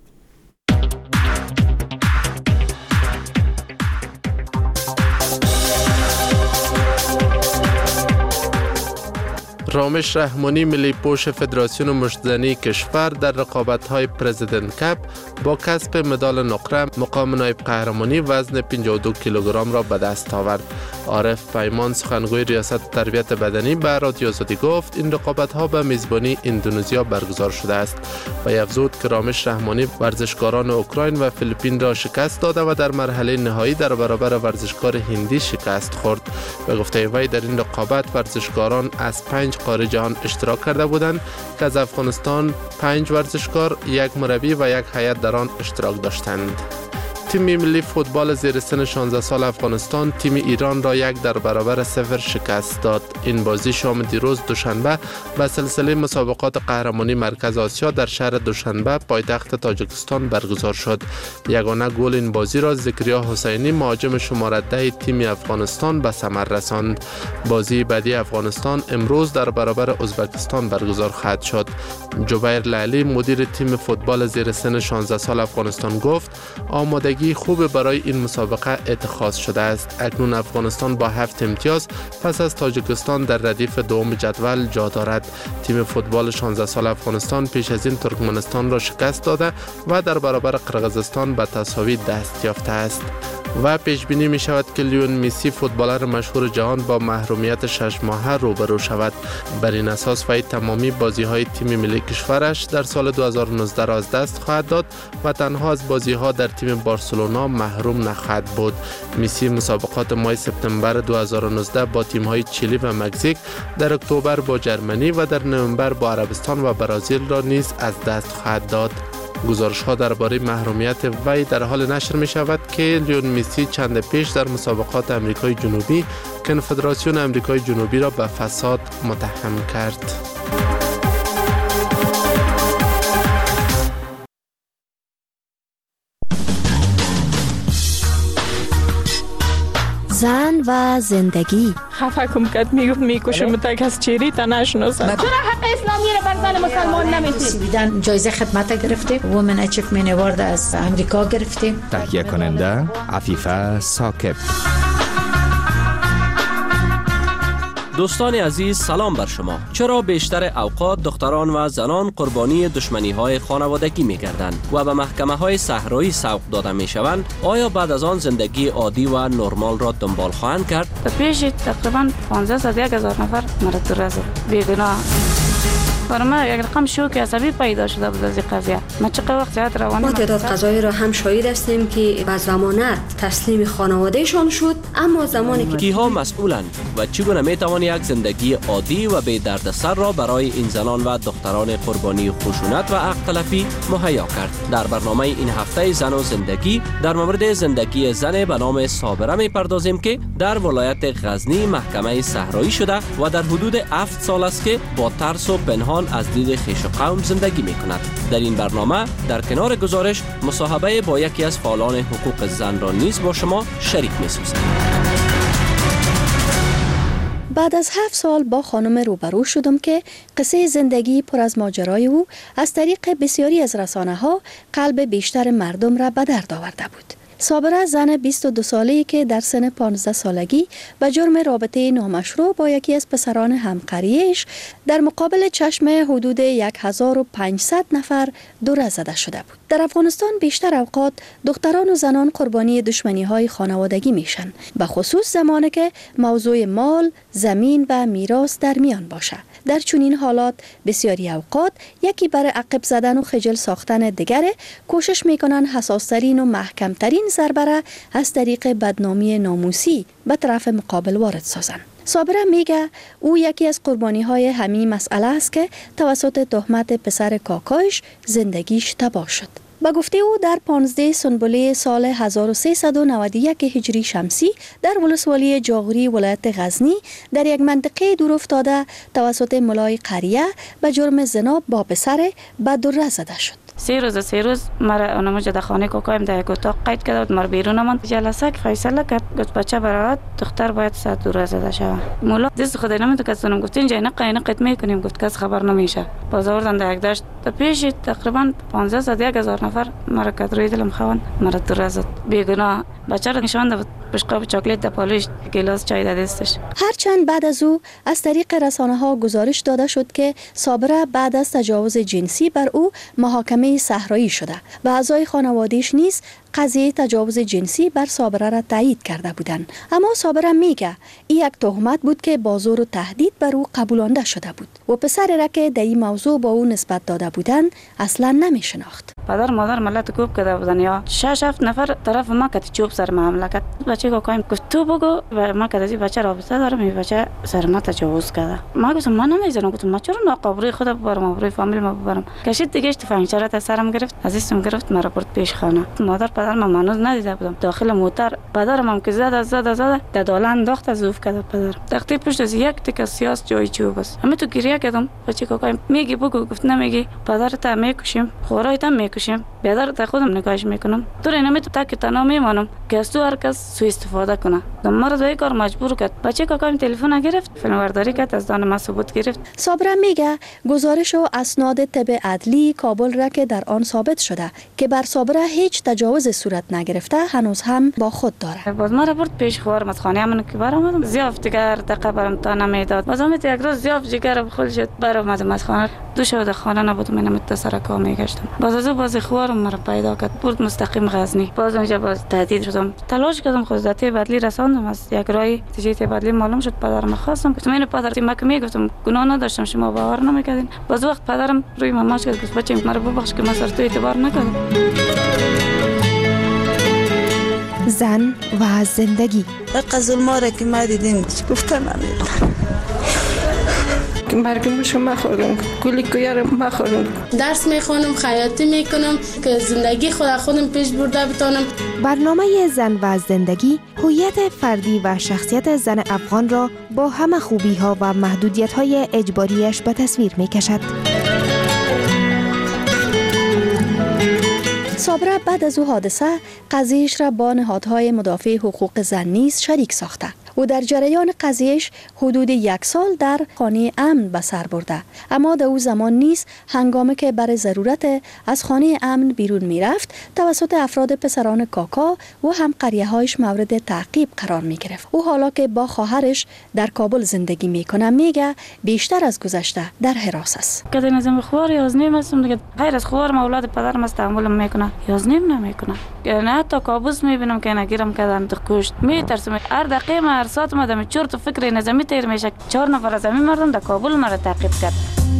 رامش رحمانی ملی پوش فدراسیون مشتزنی کشور در رقابت‌های پرزیدنت کپ با کسب مدال نقره مقام نایب قهرمانی وزن پنجاه و دو کیلوگرم را به دست آورد. عارف پیمان سخنگوی ریاست تربیت بدنی به رادیو آزادی گفت این رقابت‌ها به میزبانی اندونزیا برگزار شده است و افزود که رامش رحمانی ورزشکاران اوکراین و فیلیپین را شکست داده و در مرحله نهایی در برابر ورزشکار هندی شکست خورد. به گفته وی در این رقابت ورزشکاران از پنج قاره جهان اشتراک کرده بودند که از افغانستان پنج ورزشکار، یک مربی و یک هیئت در آن اشتراک داشتند. تیم ملی فوتبال زیر سن شانزده سال افغانستان تیم ایران را یک در برابر صفر شکست داد. این بازی شام دیروز دوشنبه به سلسله مسابقات قهرمانی مرکز آسیا در شهر دوشنبه پایتخت تاجیکستان برگزار شد. یگانه گل این بازی را ذکریا حسینی مهاجم شماره ده تیم افغانستان به ثمر رساند. بازی بعدی افغانستان امروز در برابر ازبکستان برگزار خواهد شد. جبیر لالی مدیر تیم فوتبال زیر سن شانزده سال افغانستان گفت آمادگی خوب برای این مسابقه اتخاذ شده است. اکنون افغانستان با هفت امتیاز پس از تاجیکستان در ردیف دوم جدول جا دارد. تیم فوتبال شانزده سال افغانستان پیش از این ترکمنستان را شکست داده و در برابر قرقیزستان به تساوی دست یافته است. و پیش بینی می شود که لیون مسی فوتبالر مشهور جهان با محرومیت شش ماهه روبرو شود. بر این اساس وی تمامی بازی های تیم ملی کشورش در سال دو هزار و نوزده را از دست خواهد داد و تنها از بازی ها در تیم بارسلونا محروم نخواهد بود. مسی مسابقات ماه سپتامبر دو هزار و نوزده با تیم های چیلی و مکزیک، در اکتبر با جرمنی و در نوامبر با عربستان و برزیل را نیز از دست خواهد داد. گزارش ها درباره محرومیت وی در حال نشر می شود که لیون مسی چند پیش در مسابقات امریکای جنوبی کنفدراسیون امریکای جنوبی را به فساد متهم کرد. زن زن و زندگی. خفه کم کد میگفت میکشم تا کس چیری تا نشناسن. چرا حق اسلامی رو بر زن مسلمان نمیدید؟ سویدن جایزه خدمت گرفتیم. وومن اچیومنت اوارد از امریکا گرفتیم. تهیه کننده عفیفه ساکب. دوستان عزیز سلام بر شما. چرا بیشتر اوقات دختران و زنان قربانی دشمنی های خانوادگی می گردند و به محکمه های صحرایی سوق داده می شوند؟ آیا بعد از آن زندگی عادی و نرمال را دنبال خواهند کرد؟ پیش تقریبا پانزده تا یک هزار نفر مرد رزق بیگناه. برای ما یک رقم شوک عصبی پیدا شده بود از این قضیه. ما چقدر وقت جهت روانی ما تعداد قضایی را هم شاهد هستیم که به ضمانت تسلیم خانوادهشان شد، اما زمانی که کیها مسئولند و چگونه می توان یک زندگی عادی و بی دردسر را برای این زنان و دختران قربانی خشونت و حق تلفی مهیا کرد؟ در برنامه این هفته زن و زندگی در مورد زندگی زن به نام صابره می پردازیم که در ولایت غزنی محکمه صحرایی شده و در حدود هفت سال است که با ترس و پنهان از دید خویش و قوم زندگی می کند. در این برنامه در کنار گزارش مصاحبه با یکی از فعالان حقوق زن را نیز با شما شریک می سازیم. بعد از هفت سال با خانم روبرو شدم که قصه زندگی پر از ماجرای او از طریق بسیاری از رسانه ها قلب بیشتر مردم را به درد آورده بود. صابره زن بیست و دو ساله‌ای که در سن پانزده سالگی به جرم رابطه نامشروع با یکی از پسران همقریش در مقابل چشم حدود هزار و پانصد نفر دوره زده شده بود. در افغانستان بیشتر اوقات دختران و زنان قربانی دشمنی‌های خانوادگی میشن، به خصوص زمانی که موضوع مال، زمین و میراث در میان باشه. در چنین حالات بسیاری اوقات یکی برای عقب زدن و خجل ساختن دیگره کوشش میکنن حساسترین و محکمترین ضربه را از طریق بدنامی ناموسی به طرف مقابل وارد سازن. صابره میگه او یکی از قربانی های همین مسئله است که توسط تهمت پسر کاکایش زندگیش تباه شد. با گفته او در پانزده سنبله سال هزار و سیصد و نود و یک هجری شمسی در ولسوالی جاغوری ولایت غزنی در یک منطقه دور افتاده توسط ملای قریه به جرم زنا با پسر به دره زده شد. سه روز سه روز مرا اونم جدا خانه کوکایم در یک اتاق قید کرده بود. مر بیرون آمد جلسه که فیصله کرد گفت بچه برات دختر باید صد دور زده شود. مولا دست خود نمیتونه کسونم گفت اینجا نه قاینه قید میکنیم گفت کس خبر نمیشه. باز آوردن در یک دشت تا پیش تقریبا پانزده تا یک هزار نفر مرا کدروی دلم خوان مرا دور زد. بیگناه بچه را نشوند بود بشقاب چاکلیت در پالوش گلاس چای در دستش. هرچند بعد از او از طریق رسانه ها گزارش داده شد که صابره بعد از تجاوز جنسی بر او محاکمه صحرایی شده و اعضای خانواده‌اش نیز قضیه تجاوز جنسی بر صابره را تایید کرده بودند. اما صابره میگه این یک تهمت بود که با زور و تهدید بر او قبولانده شده بود و پسری را که در این موضوع با او نسبت داده بودند اصلا نمیشناخت. پدر مادر ملت کوب کرده بودن یا شش هفت نفر طرف ما کتی چوب سر ما حمله کرد. بچه کوکایم گفت تو بگو و ما کتی بچه رابطه دارم این بچه سر ما تجاوز کرده. ما گفتم من نمیزنم. گفتم ما چرا ناقابری خود ببرم آبروی فامیل ما ببرم. کشید دیگه تفنگچره تا سرم گرفت عزیزم گرفت مرا برد پیش خانه. مادر پدر من هنوز ندیده بودم. داخل موتر پدرم هم که زد زد زد در داله انداخت از اوف کرد پدر. تختی پشت از یک تیکه سیاس جای چوب است. همه تو گریه کردم. بچه کوکایم میگی بگو. گفت نمیگی. پدرت میکشیم خورایت میکشیم. بیادر تا خودم نگاهش میکنم. تو نمی تو تک تنها میمانم که از تو هر کس سوء استفاده کنه. دمار دوی کار مجبور کرد. بچه کوکایم تلفن گرفت فیلمبرداری کرد از دان ما ثبوت گرفت. صابره میگه گزارش و اسناد طب عدلی کابل را که در آن ثابت شده که بر صابره هیچ تجاوز صورت نگرفته هنوز هم با خود داره. باز ما را برد پیش خوارم از خانه من که برآمدم زیاف دیگر دقیقه برام تا نمیداد. باز هم یک روز زیاف جگر بخول شد برآمدم از خانه دو شب در خانه نبودم اینم متصل کا میگشتم. باز از باز خوارم مرا پیدا کرد برد مستقیم غزنی. باز اونجا باز تهدید شدم. تلاش کردم خودتی بدلی رساندم از یک رای تجیت بدلی معلوم شد پدرم خواستم گفتم این پدر ما که میگفتم گناه نداشتم شما باور نمیکردین. باز وقت پدرم روی ماماش گفت گفت بچه مرا ببخش که من سر تو اعتبار نکردم. زن و زندگی قزل ما را که ما دیدیم گفتن نمیدونم مرگم شما خوردم گلی کویار ما خوردم درس میخونم خیاطی میکنم که زندگی خود خودم پیش برده بتونم. برنامه زن و زندگی هویت فردی و شخصیت زن افغان را با همه خوبی ها و محدودیت های اجباریش به تصویر میکشد. صابره بعد از او حادثه قضیهش را با نهادهای مدافع حقوق زن نیز شریک ساخته او در جریان قضیهش حدود یک سال در خانه امن به سر برده، اما در او زمان نیز هنگامی که برای ضرورت از خانه امن بیرون می رفت توسط افراد پسران کاکا و هم قریه‌هایش مورد تعقیب قرار می گرفت. او حالا که با خواهرش در کابل زندگی می کنه میگه بیشتر از گذشته در حراس است. که نظام خوار یازنیم هستم دیگه، غیر از خوار اولاد پدرم است تحمل میکنه، یازنیم نمیکنه. نه حتی کابوس میبینم که نگیرم کردن تو کشت میترسم. هر دقیقه ما هر ساعت ما دم چرت و فکر نظامی تیر میشه. چهار نفر از همین مردم در کابل مرا تعقیب کرد.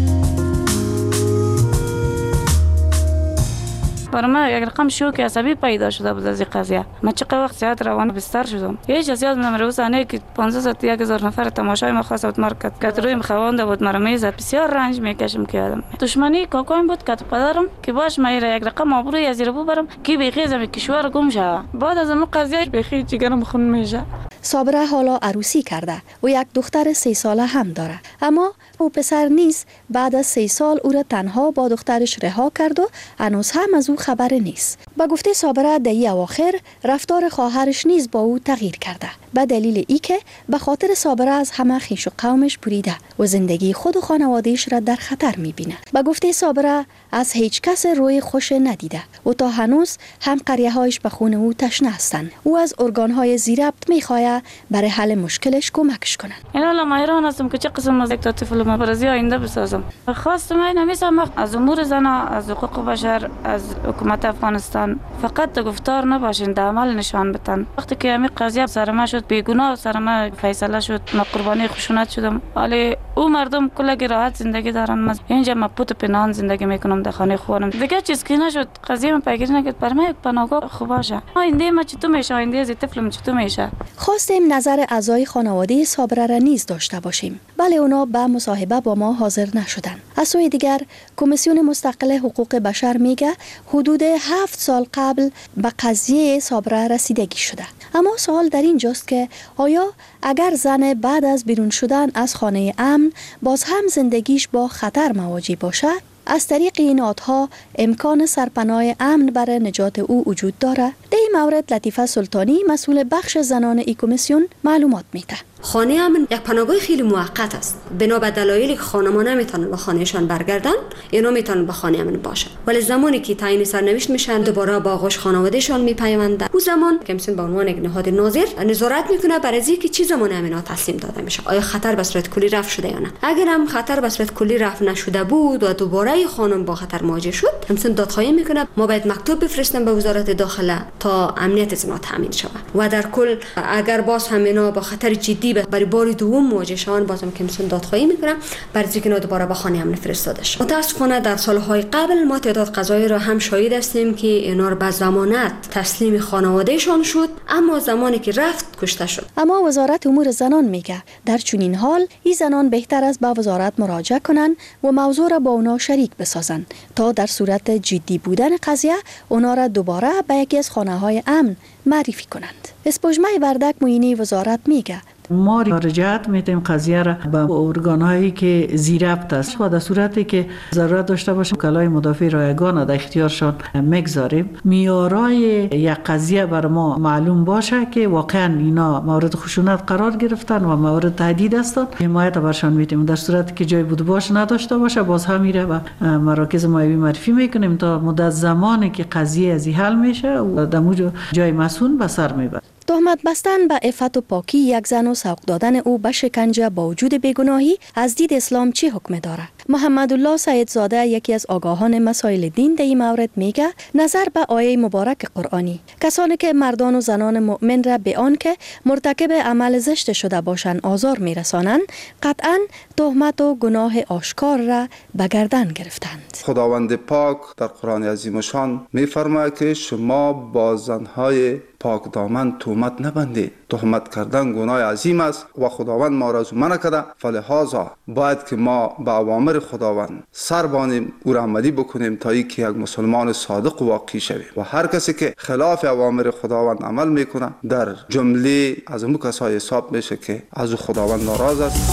برای من یک رقم شوک عصبی پیدا شده بود از این قضیه. من چقدر وقت ساعت روان بستر شدم. هیچ از یاد نمیره. اون صحنه که پانزده صد یک هزار نفر تماشای ما خواست بود مرکز کرد. روی مخوانده بود مرا میزد. بسیار رنج میکشم که آدم. دشمنی کاکایم بود که پدرم که باش من یک رقم آبروی از زیر برم کی بخی زمین کشور گم شه. بعد از اون قضیه بخی جگرم خون میشه. صابره حالا عروسی کرده و یک دختر سه ساله هم داره، اما او پسر نیست. بعد از سه سال او را تنها با دخترش رها کرد و هنوز هم از او خبری نیست. با گفته صابره در این اواخر رفتار خواهرش نیز با او تغییر کرده، به دلیل ای که به خاطر صابره از همه خویش و قومش بریده و زندگی خود و خانوادهش را در خطر میبینه. با گفته صابره از هیچ کس روی خوش ندیده و تا هنوز هم قریه‌هایش به خون او تشنه هستند. او از ارگان‌های زیربط میخواه برای حل مشکلش کمکش کنن. این حالا ما ایران هستم که چه قسم از یک طفل مبارزی آینده بسازم. خواستم این همیشه از امور زنا، از حقوق بشر، از حکومت افغانستان فقط گفتار نباشین، در عمل نشان بدن. وقتی که همین قضیه سر ما شد، بیگناه سر ما فیصله شد، ما قربانی خشونت شدم. ولی او مردم کلی راحت زندگی دارن. من اینجا ما پوت پنهان زندگی میکنم در خانه خودم. دیگه چیز که نشد قضیه من پیگیری نکرد. برای من یک پناهگاه خوب باشه. آینده ما چطور میشه؟ آینده از طفلم چطور میشه؟ خواستیم نظر اعضای خانواده صابره را نیز داشته باشیم، ولی اونا به مصاحبه با ما حاضر نشدند. از سوی دیگر کمیسیون مستقل حقوق بشر میگه حدود هفت سال قبل به قضیه صابره رسیدگی شده. اما سوال در اینجاست که آیا اگر زن بعد از بیرون شدن از خانه امن باز هم زندگیش با خطر مواجه باشد؟ از طریق این نهادها امکان سرپناه امن برای نجات او وجود دارد؟ در این مورد لطیفه سلطانی مسئول بخش زنان ای کمیسیون معلومات میده. خانه امن یک پناهگاه خیلی موقت است. بنا به دلایلی که خانمان نمیتونن به خانهشان برگردن، اینا میتونن به خانه امن باشن. ولی زمانی که تعیین سرنوشت میشن دوباره با آغوش خانوادهشان میپیوندن، اون زمان کمیسیون به عنوان یک نهاد ناظر نظارت میکنه بر از اینکه چه زمان امنا تسلیم داده میشه. آیا خطر به صورت کلی رفع شده یا نه؟ اگر هم خطر به صورت کلی رفع نشده بود و دوباره خانم با خطر مواجه شد، کمیسیون دادخواهی میکنه ما باید مکتوب بفرستیم به وزارت داخله تا امنیت زنا تامین شود. و در کل اگر باز هم اینا با خطر جدی برای بار دوم مواجه شدن، بازم کمیسیون دادخواهی میکنه برای اینکه اینا دوباره به خانه امن فرستاده شد. متاسفانه در سالهای قبل ما تعداد قضایی را هم شاهد هستیم که اینا را به ضمانت تسلیم خانوادهشان شد، اما زمانی که رفت کشته شد. اما وزارت امور زنان میگه در چنین حال این زنان بهتر است به وزارت مراجعه کنند و موضوع را با اونا شریک بسازند تا در صورت جدی بودن قضیه اونا را دوباره به یکی از خانه‌های امن معرفی کنند. اسپوجمه وردک معینی وزارت میگه ما مراجعت میتیم قضیه را به ارگان‌هایی که زیربط است و در صورتی که ضرورت داشته باشیم وکلای مدافع رایگان در اختیارشان میگذاریم. معیارای یک قضیه بر ما معلوم باشه که واقعا اینا مورد خشونت قرار گرفتن و مورد تهدید هستند، حمایت برشان میتیم. در صورتی که جای بود باش نداشته باشه باز هم میره و مراکز مایوی معرفی میکنیم تا مدت زمانی که قضیه از حل میشه و در جای مسئول به سر میبره. تهمت بستن به عفت و پاکی یک زن و سوق دادن او به شکنجه با وجود بیگناهی از دید اسلام چه حکم داره؟ محمد الله سیدزاده یکی از آگاهان مسائل دین در این مورد میگه نظر به آیه مبارک قرآنی کسانی که مردان و زنان مؤمن را به آن که مرتکب عمل زشت شده باشند آزار میرسانند قطعا تهمت و گناه آشکار را به گردن گرفتند. خداوند پاک در قرآن عظیم شان میفرماید که شما با زنهای پاک دامن تهمت نبندید. تهمت کردن گناه عظیم است و خداوند ما را منع کرده. فلهذا باید که ما به اوامر خداوند سر بانیم او را عملی بکنیم تا اینکه یک مسلمان صادق واقعی شویم و هر کسی که خلاف اوامر خداوند عمل میکنه در جمله از اون کسای حساب میشه که از خداوند ناراض است.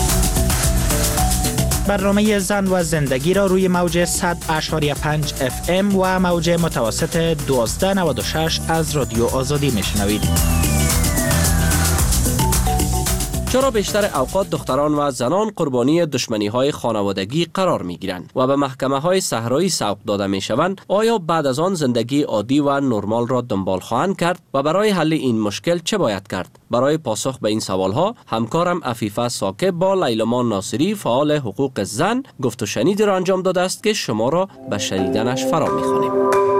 برنامه زن و زندگی را روی موج صد و پنج اف ام و موج متوسط دوازده نود و شش از رادیو آزادی میشنوید. چرا بیشتر اوقات دختران و زنان قربانی دشمنی های خانوادگی قرار می گیرند و به محکمه های صحرایی سوق داده می شوند؟ آیا بعد از آن زندگی عادی و نرمال را دنبال خواهند کرد و برای حل این مشکل چه باید کرد؟ برای پاسخ به این سوال ها همکارم عفیفه ساکب با لیلامان ناصری فعال حقوق زن گفت و شنیدی را انجام داده است که شما را به شنیدنش فرا می خوانیم.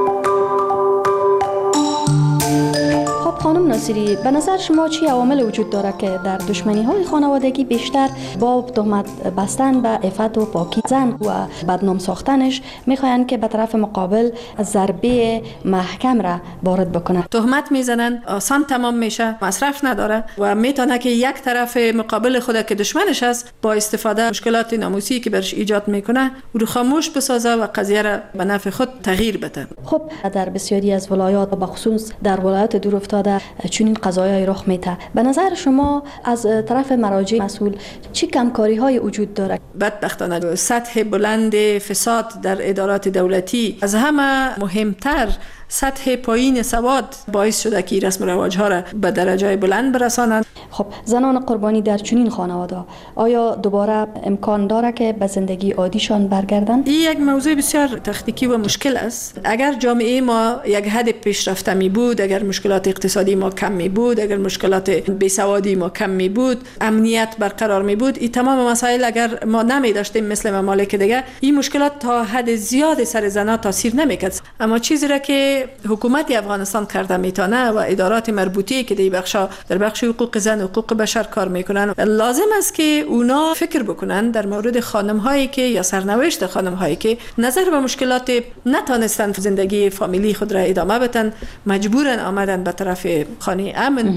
خانم ناصری، به نظر شما چی عوامل وجود داره که در دشمنی های خانوادگی بیشتر با تهمت بستن به عفت و پاکی زن و بدنام ساختنش میخواین که به طرف مقابل ضربه محکم را وارد بکنه؟ تهمت میزنن، آسان تمام میشه، مصرف نداره و میتونه که یک طرف مقابل خود که دشمنش است با استفاده مشکلات ناموسی که برش ایجاد میکنه او رو خاموش بسازه و قضیه را به نفع خود تغییر بده. خب در بسیاری از ولایات و بخصوص در ولایات دور افتاده چنین قضایای رخ میده. به نظر شما از طرف مراجع مسئول چه کمکاری های وجود داره؟ بدبختانه سطح بلند فساد در ادارات دولتی از همه مهمتر سطح پایین سواد باعث شده که رسم و رواج ها را به درجه بلند برسانند. خب زنان قربانی در چنین خانواده آیا دوباره امکان داره که به زندگی عادیشان برگردند؟ این یک موضوع بسیار تکنیکی و مشکل است. اگر جامعه ما یک حد پیشرفته می بود، اگر مشکلات اقتصادی ما کم می بود، اگر مشکلات بیسوادی ما کم می بود، امنیت برقرار می بود، این تمام مسائل اگر ما نمی داشتیم مثل ممالک دیگه، این مشکلات تا حد زیاد سر زنان تاثیر نمیکرد. اما چیزی را که حکومت افغانستان کرده میتونه و ادارات مربوطه که در بخش در بخش حقوق زن و حقوق بشر کار میکنن، لازم است که اونا فکر بکنن در مورد خانم هایی که یا سرنوشت خانم هایی که نظر به مشکلات نتونستن زندگی فامیلی خود را ادامه بدن، مجبورن آمدن به طرف خانه امن.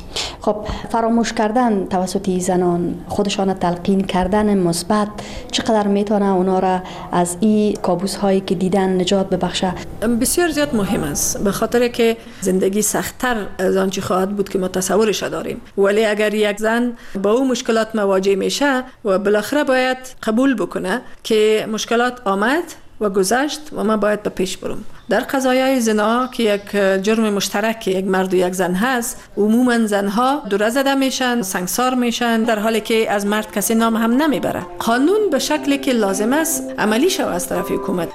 خب فراموش کردن توسط زنان، خودشان تلقین کردن مثبت چقدر میتونه اونا را از این کابوس هایی که دیدن نجات ببخشه؟ بسیار زیاد مهم است، به خاطر که زندگی سخت‌تر از آنچه خواهد بود که ما تصورش داریم. ولی اگر یک زن با اون مشکلات مواجه میشه و بالاخره باید قبول بکنه که مشکلات آمد و گذشت و من باید به پیش برم. در قضایای زنا که یک جرم مشترک یک مرد و یک زن هست، عموما زنها دوره زده میشن، سنگسار میشن، در حالی که از مرد کسی نام هم نمیبره. قانون به شکلی که لازم است عملی شود از طرف حکومت.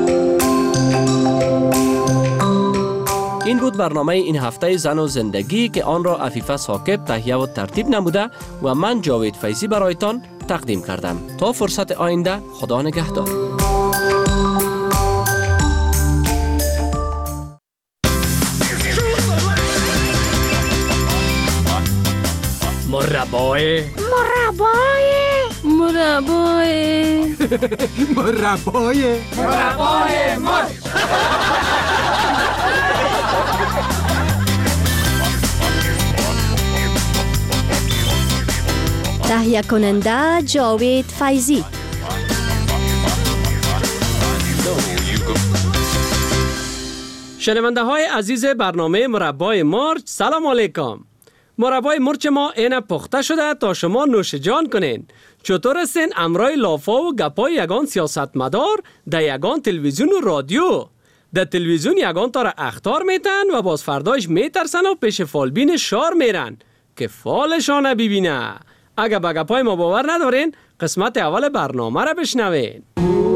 این بود برنامه این هفته زن و زندگی که آن را عفیفه ساکب تهیه و ترتیب نموده و من جاوید فیضی برایتان تقدیم کردم. تا فرصت آینده، خدا نگهدار. مربای مربای مربای مربای مربای مر تهیه کننده جاوید فیضی. شنونده های عزیز برنامه مربای مرچ، سلام علیکم. مربای مرچ ما اینه پخته شده تا شما نوش جان کنین. چطور هستین امرای لافا و گپای یگان سیاستمدار در یگان تلویزیون و رادیو؟ در تلویزیون یگان تا را اخطار میتن و باز فردایش میترسن و پیش فالبین شار میرن که فالشان ببینه. اگه به گپای ما باور ندارین، قسمت اول برنامه را بشنوین.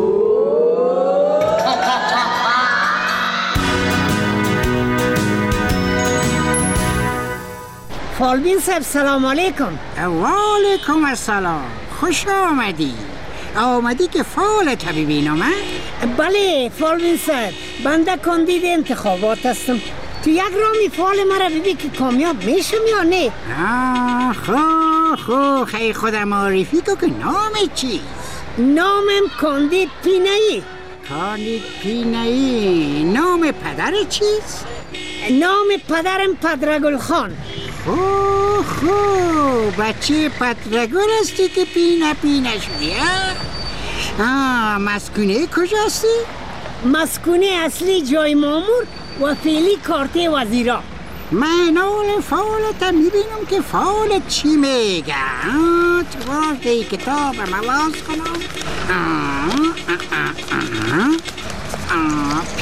فالبین صاحب سلام علیکم. و علیکم السلام. خوش آمدی. آمدی که فالت ببینم؟ بله فالبین صاحب، بنده کاندید انتخابات هستم. تو یک رامی فال مرا ببین که کامیاب میشم یا نه؟ آه خو خو خیلی خودم معرفی تو که نامت چیست؟ نامم کاندید پینایی. کاندید پینایی. نام پدر چیست؟ نام پدرم پدرگل خان. اوه خو بچه پدرگل هستی که پینه پینه شدی؟ آه مسکونه کجاستی؟ مسکونه اصلی جای مامور و فعلی کارت وزیرا. من اول فعالت میبینم که فعالت چی میگه. تو وقتی کتاب مواز کنم.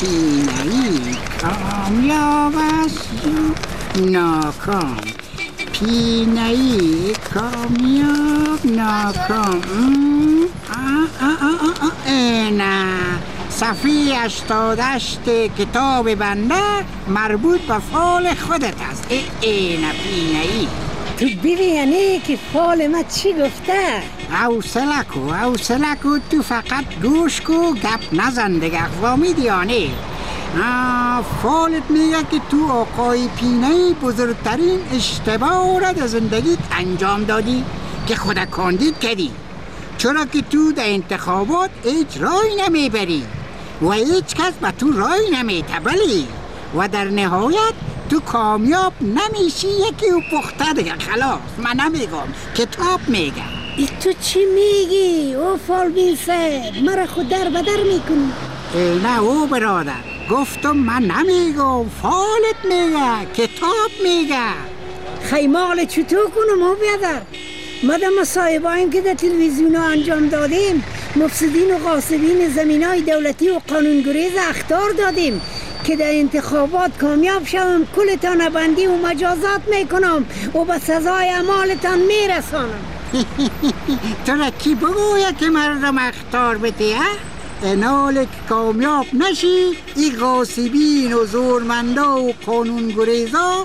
پینایی کامیاب است ناکام. پینایی کامیاب ناکام. نه صفحه هشتاد و هشت کتاب بنده مربوط به فال خودت است. این پینایی تو ببینی که فال ما چی گفته؟ حوصله کو حوصله کو تو فقط گوش کو گپ نزن دیگه. فهمیدی یا نه؟ فالت میگه که تو آقای پینایی بزرگترین اشتباه را در زندگیت انجام دادی که خود کاندید کردی، چرا که تو در انتخابات هیچ رای نمیبری و هیچ کس به تو رای نمیتبلی و در نهایت تو کامیاب نمیشی. یکی او پخته دیگه. خلاص من نمیگم، کتاب میگه. ای تو چی میگی؟ او فالبین سه مرا خود در بدر میکنی. نه او برادر، گفتم من نمیگم، فالت میگه، کتاب میگه. خیمال چطور کنم او بیادر؟ مدام مصاحبه‌ایم که در تلویزیون انجام دادیم مفسدین و غاصبین زمینای دولتی و قانونگریز اخطار دادیم که در انتخابات کامیاب شوم کلتان بندی و مجازات میکنم و به سزای اعمالتان میرسانم. تو را کی بگویه که مردم اخطار بده؟ انال که کامیاب نشی ای غاصبین و زورمندا و قانونگریزا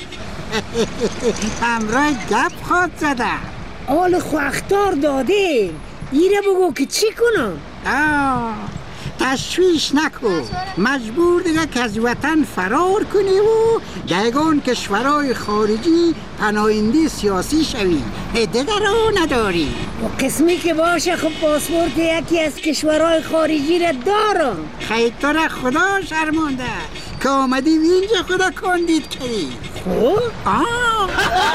همراه گپ خود زده. آل خو اخطار داده ایره بگو که چی کنم؟ آه تشویش نکو، مجبور دیگه که از وطن فرار کنی و دیگان کشورهای خارجی پناهنده سیاسی شوی. دیگه رو نداری. و قسمی که باشه خب پاسپورت یکی از کشورهای خارجی را دارم. خیلی تو را خدا شرمانده که آمدی اینجا خدا کاندید کردی. خب؟ آه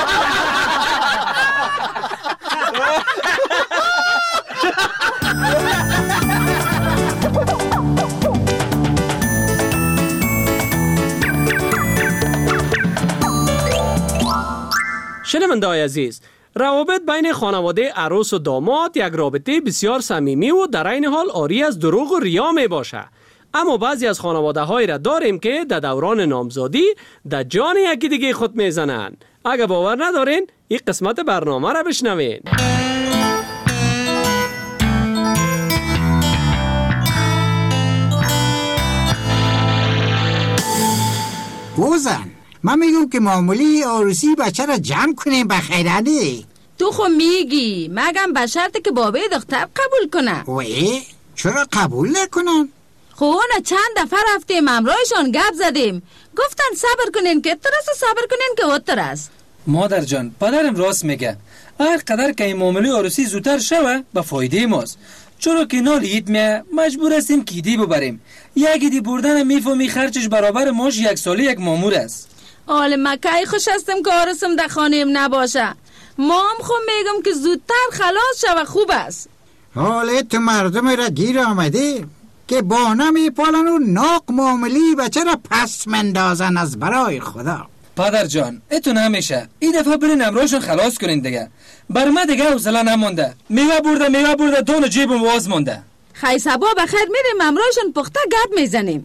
شنونده‌های عزیز، روابط بین خانواده عروس و داماد یک رابطه بسیار صمیمی و در عین حال عاری از دروغ و ریا می باشه. اما بعضی از خانواده های را داریم که در دوران نامزادی در جان یکی دیگه خود میزنن. اگه باور ندارین این قسمت برنامه را بشنوین. گوزن من میگم که معمولی عروسی بچه را جمع کنیم بخیرانه. تو خو میگی مگم به شرطی که بابای دختر قبول کنه. وی چرا قبول نکنن؟ خو نه چند دفعه رفتیم امرایشان گپ زدیم گفتن صبر کنین که ترس صبر کنین که وتر است. مادر جان پدرم راست میگه، هر قدر که این معامله عروسی زودتر شوه به فایده ماست، چرا که نال عید میه مجبور هستیم کیدی ببریم. یک دی بردن میفهمی خرچش برابر ماش یک سالی یک مامور است. آل مکای خوش هستم که آرسم در خانه‌ام نباشه. ما هم خو میگم که زودتر خلاص شوه خوب است. حالا تو مردم را گیر آمده که با نمیپالن و ناق معاملی بچه را پس مندازن از برای خدا. پدر جان اتو نمیشه، این دفعه برین امرایشون خلاص کنین دیگه. بر ما دیگه حوصله نمونده، میوه برده میوه برده دون جیبم واز مونده. خی صبا بخیر میریم امرایشون پخته گپ میزنیم.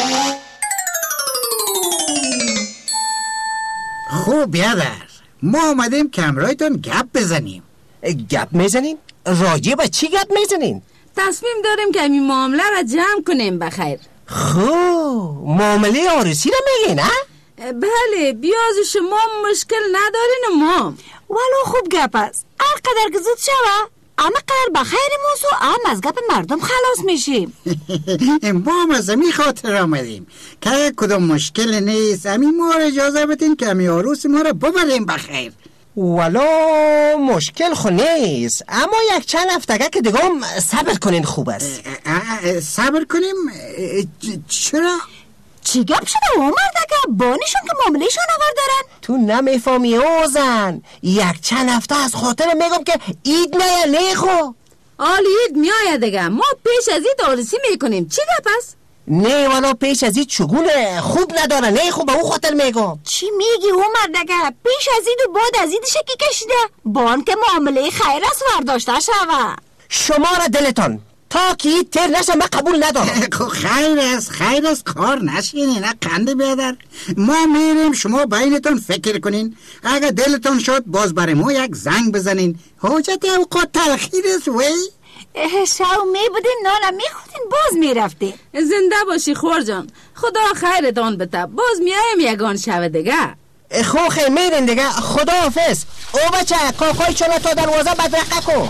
خوب بیادر، ما آمدیم که امرایتون گپ بزنیم. گپ میزنین؟ راجع به چی گپ میزنین؟ تصمیم داریم که این معامله را جمع کنیم بخیر. خب معامله عروسی را میگی نه؟ بله بیاز شما مشکل ندارین ما. ولو خوب گپ است، هر قدر که زود شوه اما قدر بخیر موضوع هم از گپ مردم خلاص میشیم. ما هم از امی خاطر آمدیم که کدام مشکل نیست، امی ما را اجازه بدین که امی عروس ما را ببریم بخیر. ولو مشکل خو نیست، اما یک چند هفتگه که دیگه هم صبر کنین خوب است. صبر کنیم؟ چرا؟ چی گپ شده او مردگه؟ بانیشون که معاملهشون آور دارن؟ تو نمیفهمی اوزن، یک چند هفته از خاطر میگم که اید نه نه خو آل اید میایه دیگه، ما پیش از اید عروسی میکنیم. چی گپ است؟ نه والا پیش از اید چگونه خوب نداره، نه خو به او خاطر میگم. چی میگی او مردگه؟ پیش از اید و بعد از اید شکی کشیده بان که معامله خیر است ورداشته شوه. شما را دلتان تا که تیر نشه من قبول ندارم. خیر است خیر است کار نشینی نه قنده بیادر. ما میریم شما بینتون فکر کنین، اگر دلتون شد باز برای ما یک زنگ بزنین. حاجت اوقات تلخیر است وی. شو می بودین نانم میخوردین باز میرفتین. زنده باشی خور جان، خدا خیرتان بده. باز میایم یگان شب دیگه. خوخه میرین دیگه. خدا حافظ. او بچه کاکای چلا تا دروازه بدرقه کن.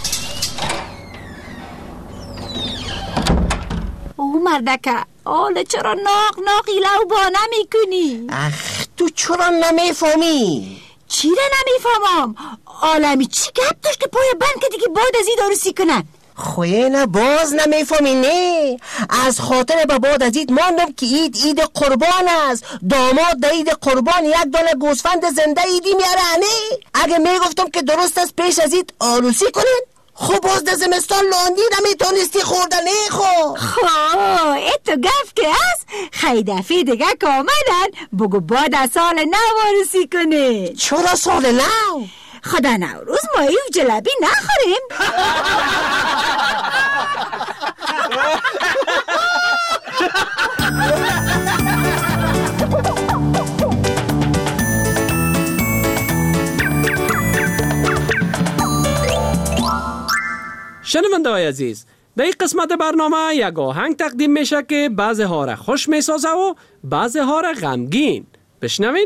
او مردکه آله چرا ناق ناقی لو با نمی اخ تو چرا نمیفهمی؟ چی را نمیفهمم؟ عالمی چی گپ داشت که پای بند که دیگه بعد از این دارسی کنن؟ خوینه باز نمیفهمی نه؟ از خاطر به بعد از اید ماندم که اید اید قربان است. داماد ده اید قربان یک دانه گوسفند زنده ایدی میاره نه؟ اگه میگفتم که درست است پیش از اید آروسی کنن خب باز ده زمستان لاندی نمیتونستی خوردن نه خب خب ایتو گفت که هست خیلی دفعه دیگه که آمدن بگو بعد از سال نو آروسی کنه. چرا سال نو؟ خدا نوروز ما ایو جلبی نخوریم. شنونده های عزیز، در این قسمت برنامه یک آهنگ تقدیم میشه که بعضی ها را خوش میسازه و بعضی ها را غمگین. بشنوین.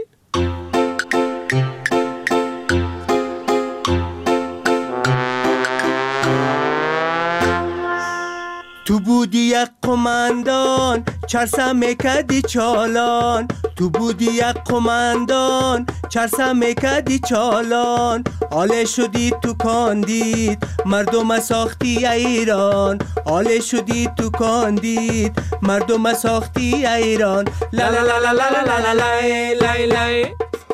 تو بودی یک قماندان چرسه میکدی چالان. تو بودی یک قماندان چرسه میکدی چالان. آله شدی تو کاندید مردم ساختی ایران. آله شدی تو کاندید مردم ساختی ایران. لا لا لا لا لا لا لا لا لا.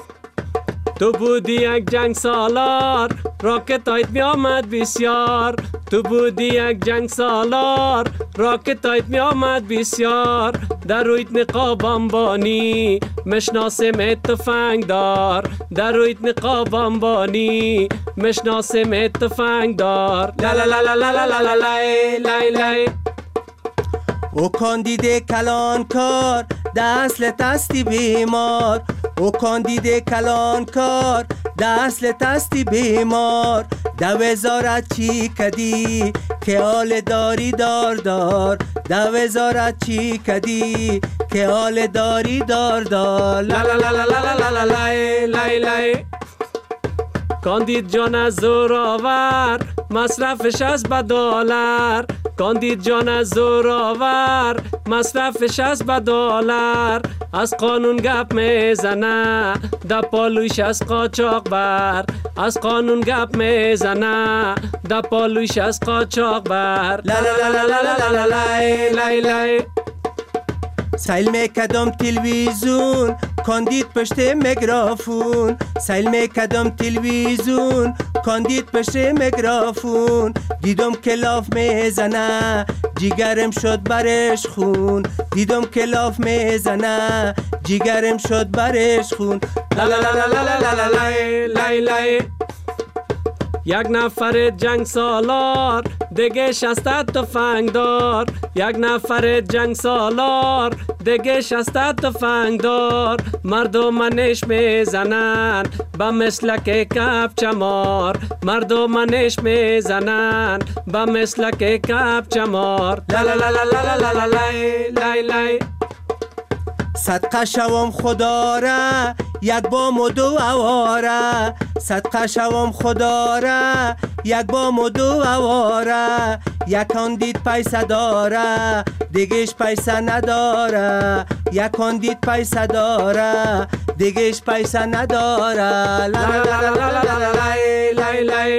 تو بودی یک جنگ سالار راکت هایت می آمد بسیار. تو بودی یک جنگ سالار راکت هایت می آمد بسیار. در رویت نقاب انبانی مشناسم تفنگ دار. در رویت نقاب انبانی مشناسم تفنگ دار. لا لا لا لا لا لا لا لا لا. او کاندیده کلان کار دست تستی بیمار. او کاندیده کلان کار دست تستی بیمار. دو وزارت چی کدی که آل داری دار دار. دو وزارت چی کدی که آل داری دار دار. لا لا لا لا لا لا لا لا لا. کاندید جان از زورآور مصرفش از به دلار. کاندید جان از زورآور مصرفش از به دلار. از قانون گپ میزنه در پالویش از قاچاق بر. از قانون گپ میزنه در پالویش از قاچاق بر. لا لا لا لا لا لا لا لا لا. سیل میکدم تلویزیون کاندید پشت میکروفون. سیل میکدم تلویزیون کاندید پشت میکروفون. دیدم که لاف میزنه جیگرم شد برش خون. دیدم که لاف میزنه جیگرم شد برش خون. لا لا لا لا لا لا لا لا لا. یک نفر جنگ سالار دیگه شسته تفنگ دار. یک نفر جنگ سالار دیگه شسته تفنگ دار. مردمانش میزنن با مسلک کپچه مار. مردمانش میزنن با مسلک کپچه مار. لا لا لا لا لا لا لا لا لا. صدقه شوم خدا را یک با مدو اواره. صدقه شوم خدا را یک با مدو اواره. یکان دید پیسه داره دیگهش پیسه نداره. یکان دید پیسه داره دیگهش پیسه نداره. لا لا لا لا لا لا لا.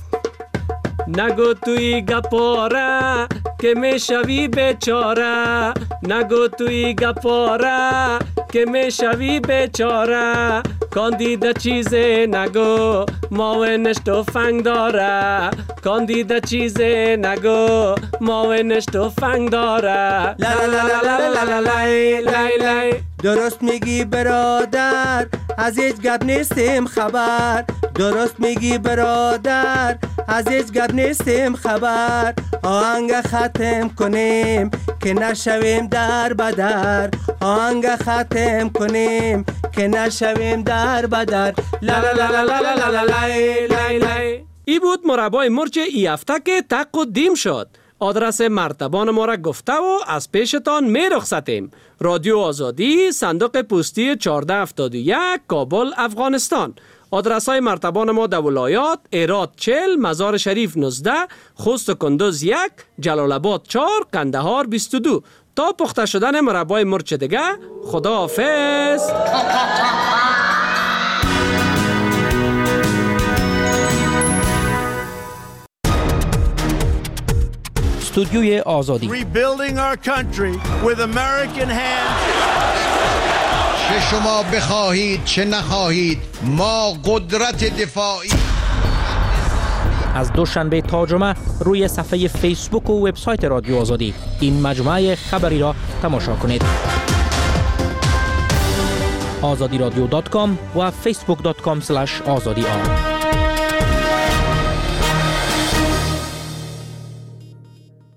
نگو توی گپاره که میشوی بیچاره. نگو توی گپاره که میشوی بیچاره. کاندیده چیزی نگو ماونش تفنگ داره. کاندیده چیزی نگو ماونش تفنگ داره. لا لا لا لا لا لا لا لا. درست میگی برادر از هیچ گپ نیستیم خبر. درست میگی برادر از هیچ گپ نیستیم خبر. آهنگ ختم کنیم که نشویم در بدر، آهنگ ختم کنیم که نشویم در بدر. لا لا لا لا لا لا لا لا لا. ای بود مربای مرچ ای هفته که تق و دیم شد. آدرس مرتبان ما را گفته و از پیشتان می رخصتیم. رادیو آزادی، صندوق پستی چهارده هفتاد و یک، کابل، افغانستان. آدرس های مرتبان ما در ولایات: هرات چهل، مزار شریف نوزده، خوست و کندوز یک، جلال آباد چهار، قندهار بیست و دو. تا پخته شدن مربای مرچ دیگه، خدا حافظ. استودیوی آزادی. Rebuilding our country with American hands. چه شما بخواهید چه نخواهید ما قدرت دفاعی. از دوشنبه تا جمعه روی صفحه فیسبوک و وبسایت رادیو آزادی این مجموعه خبری را تماشا کنید. آزادی رادیو دات کام و فیسبوک دات کام اسلش آزادی آر.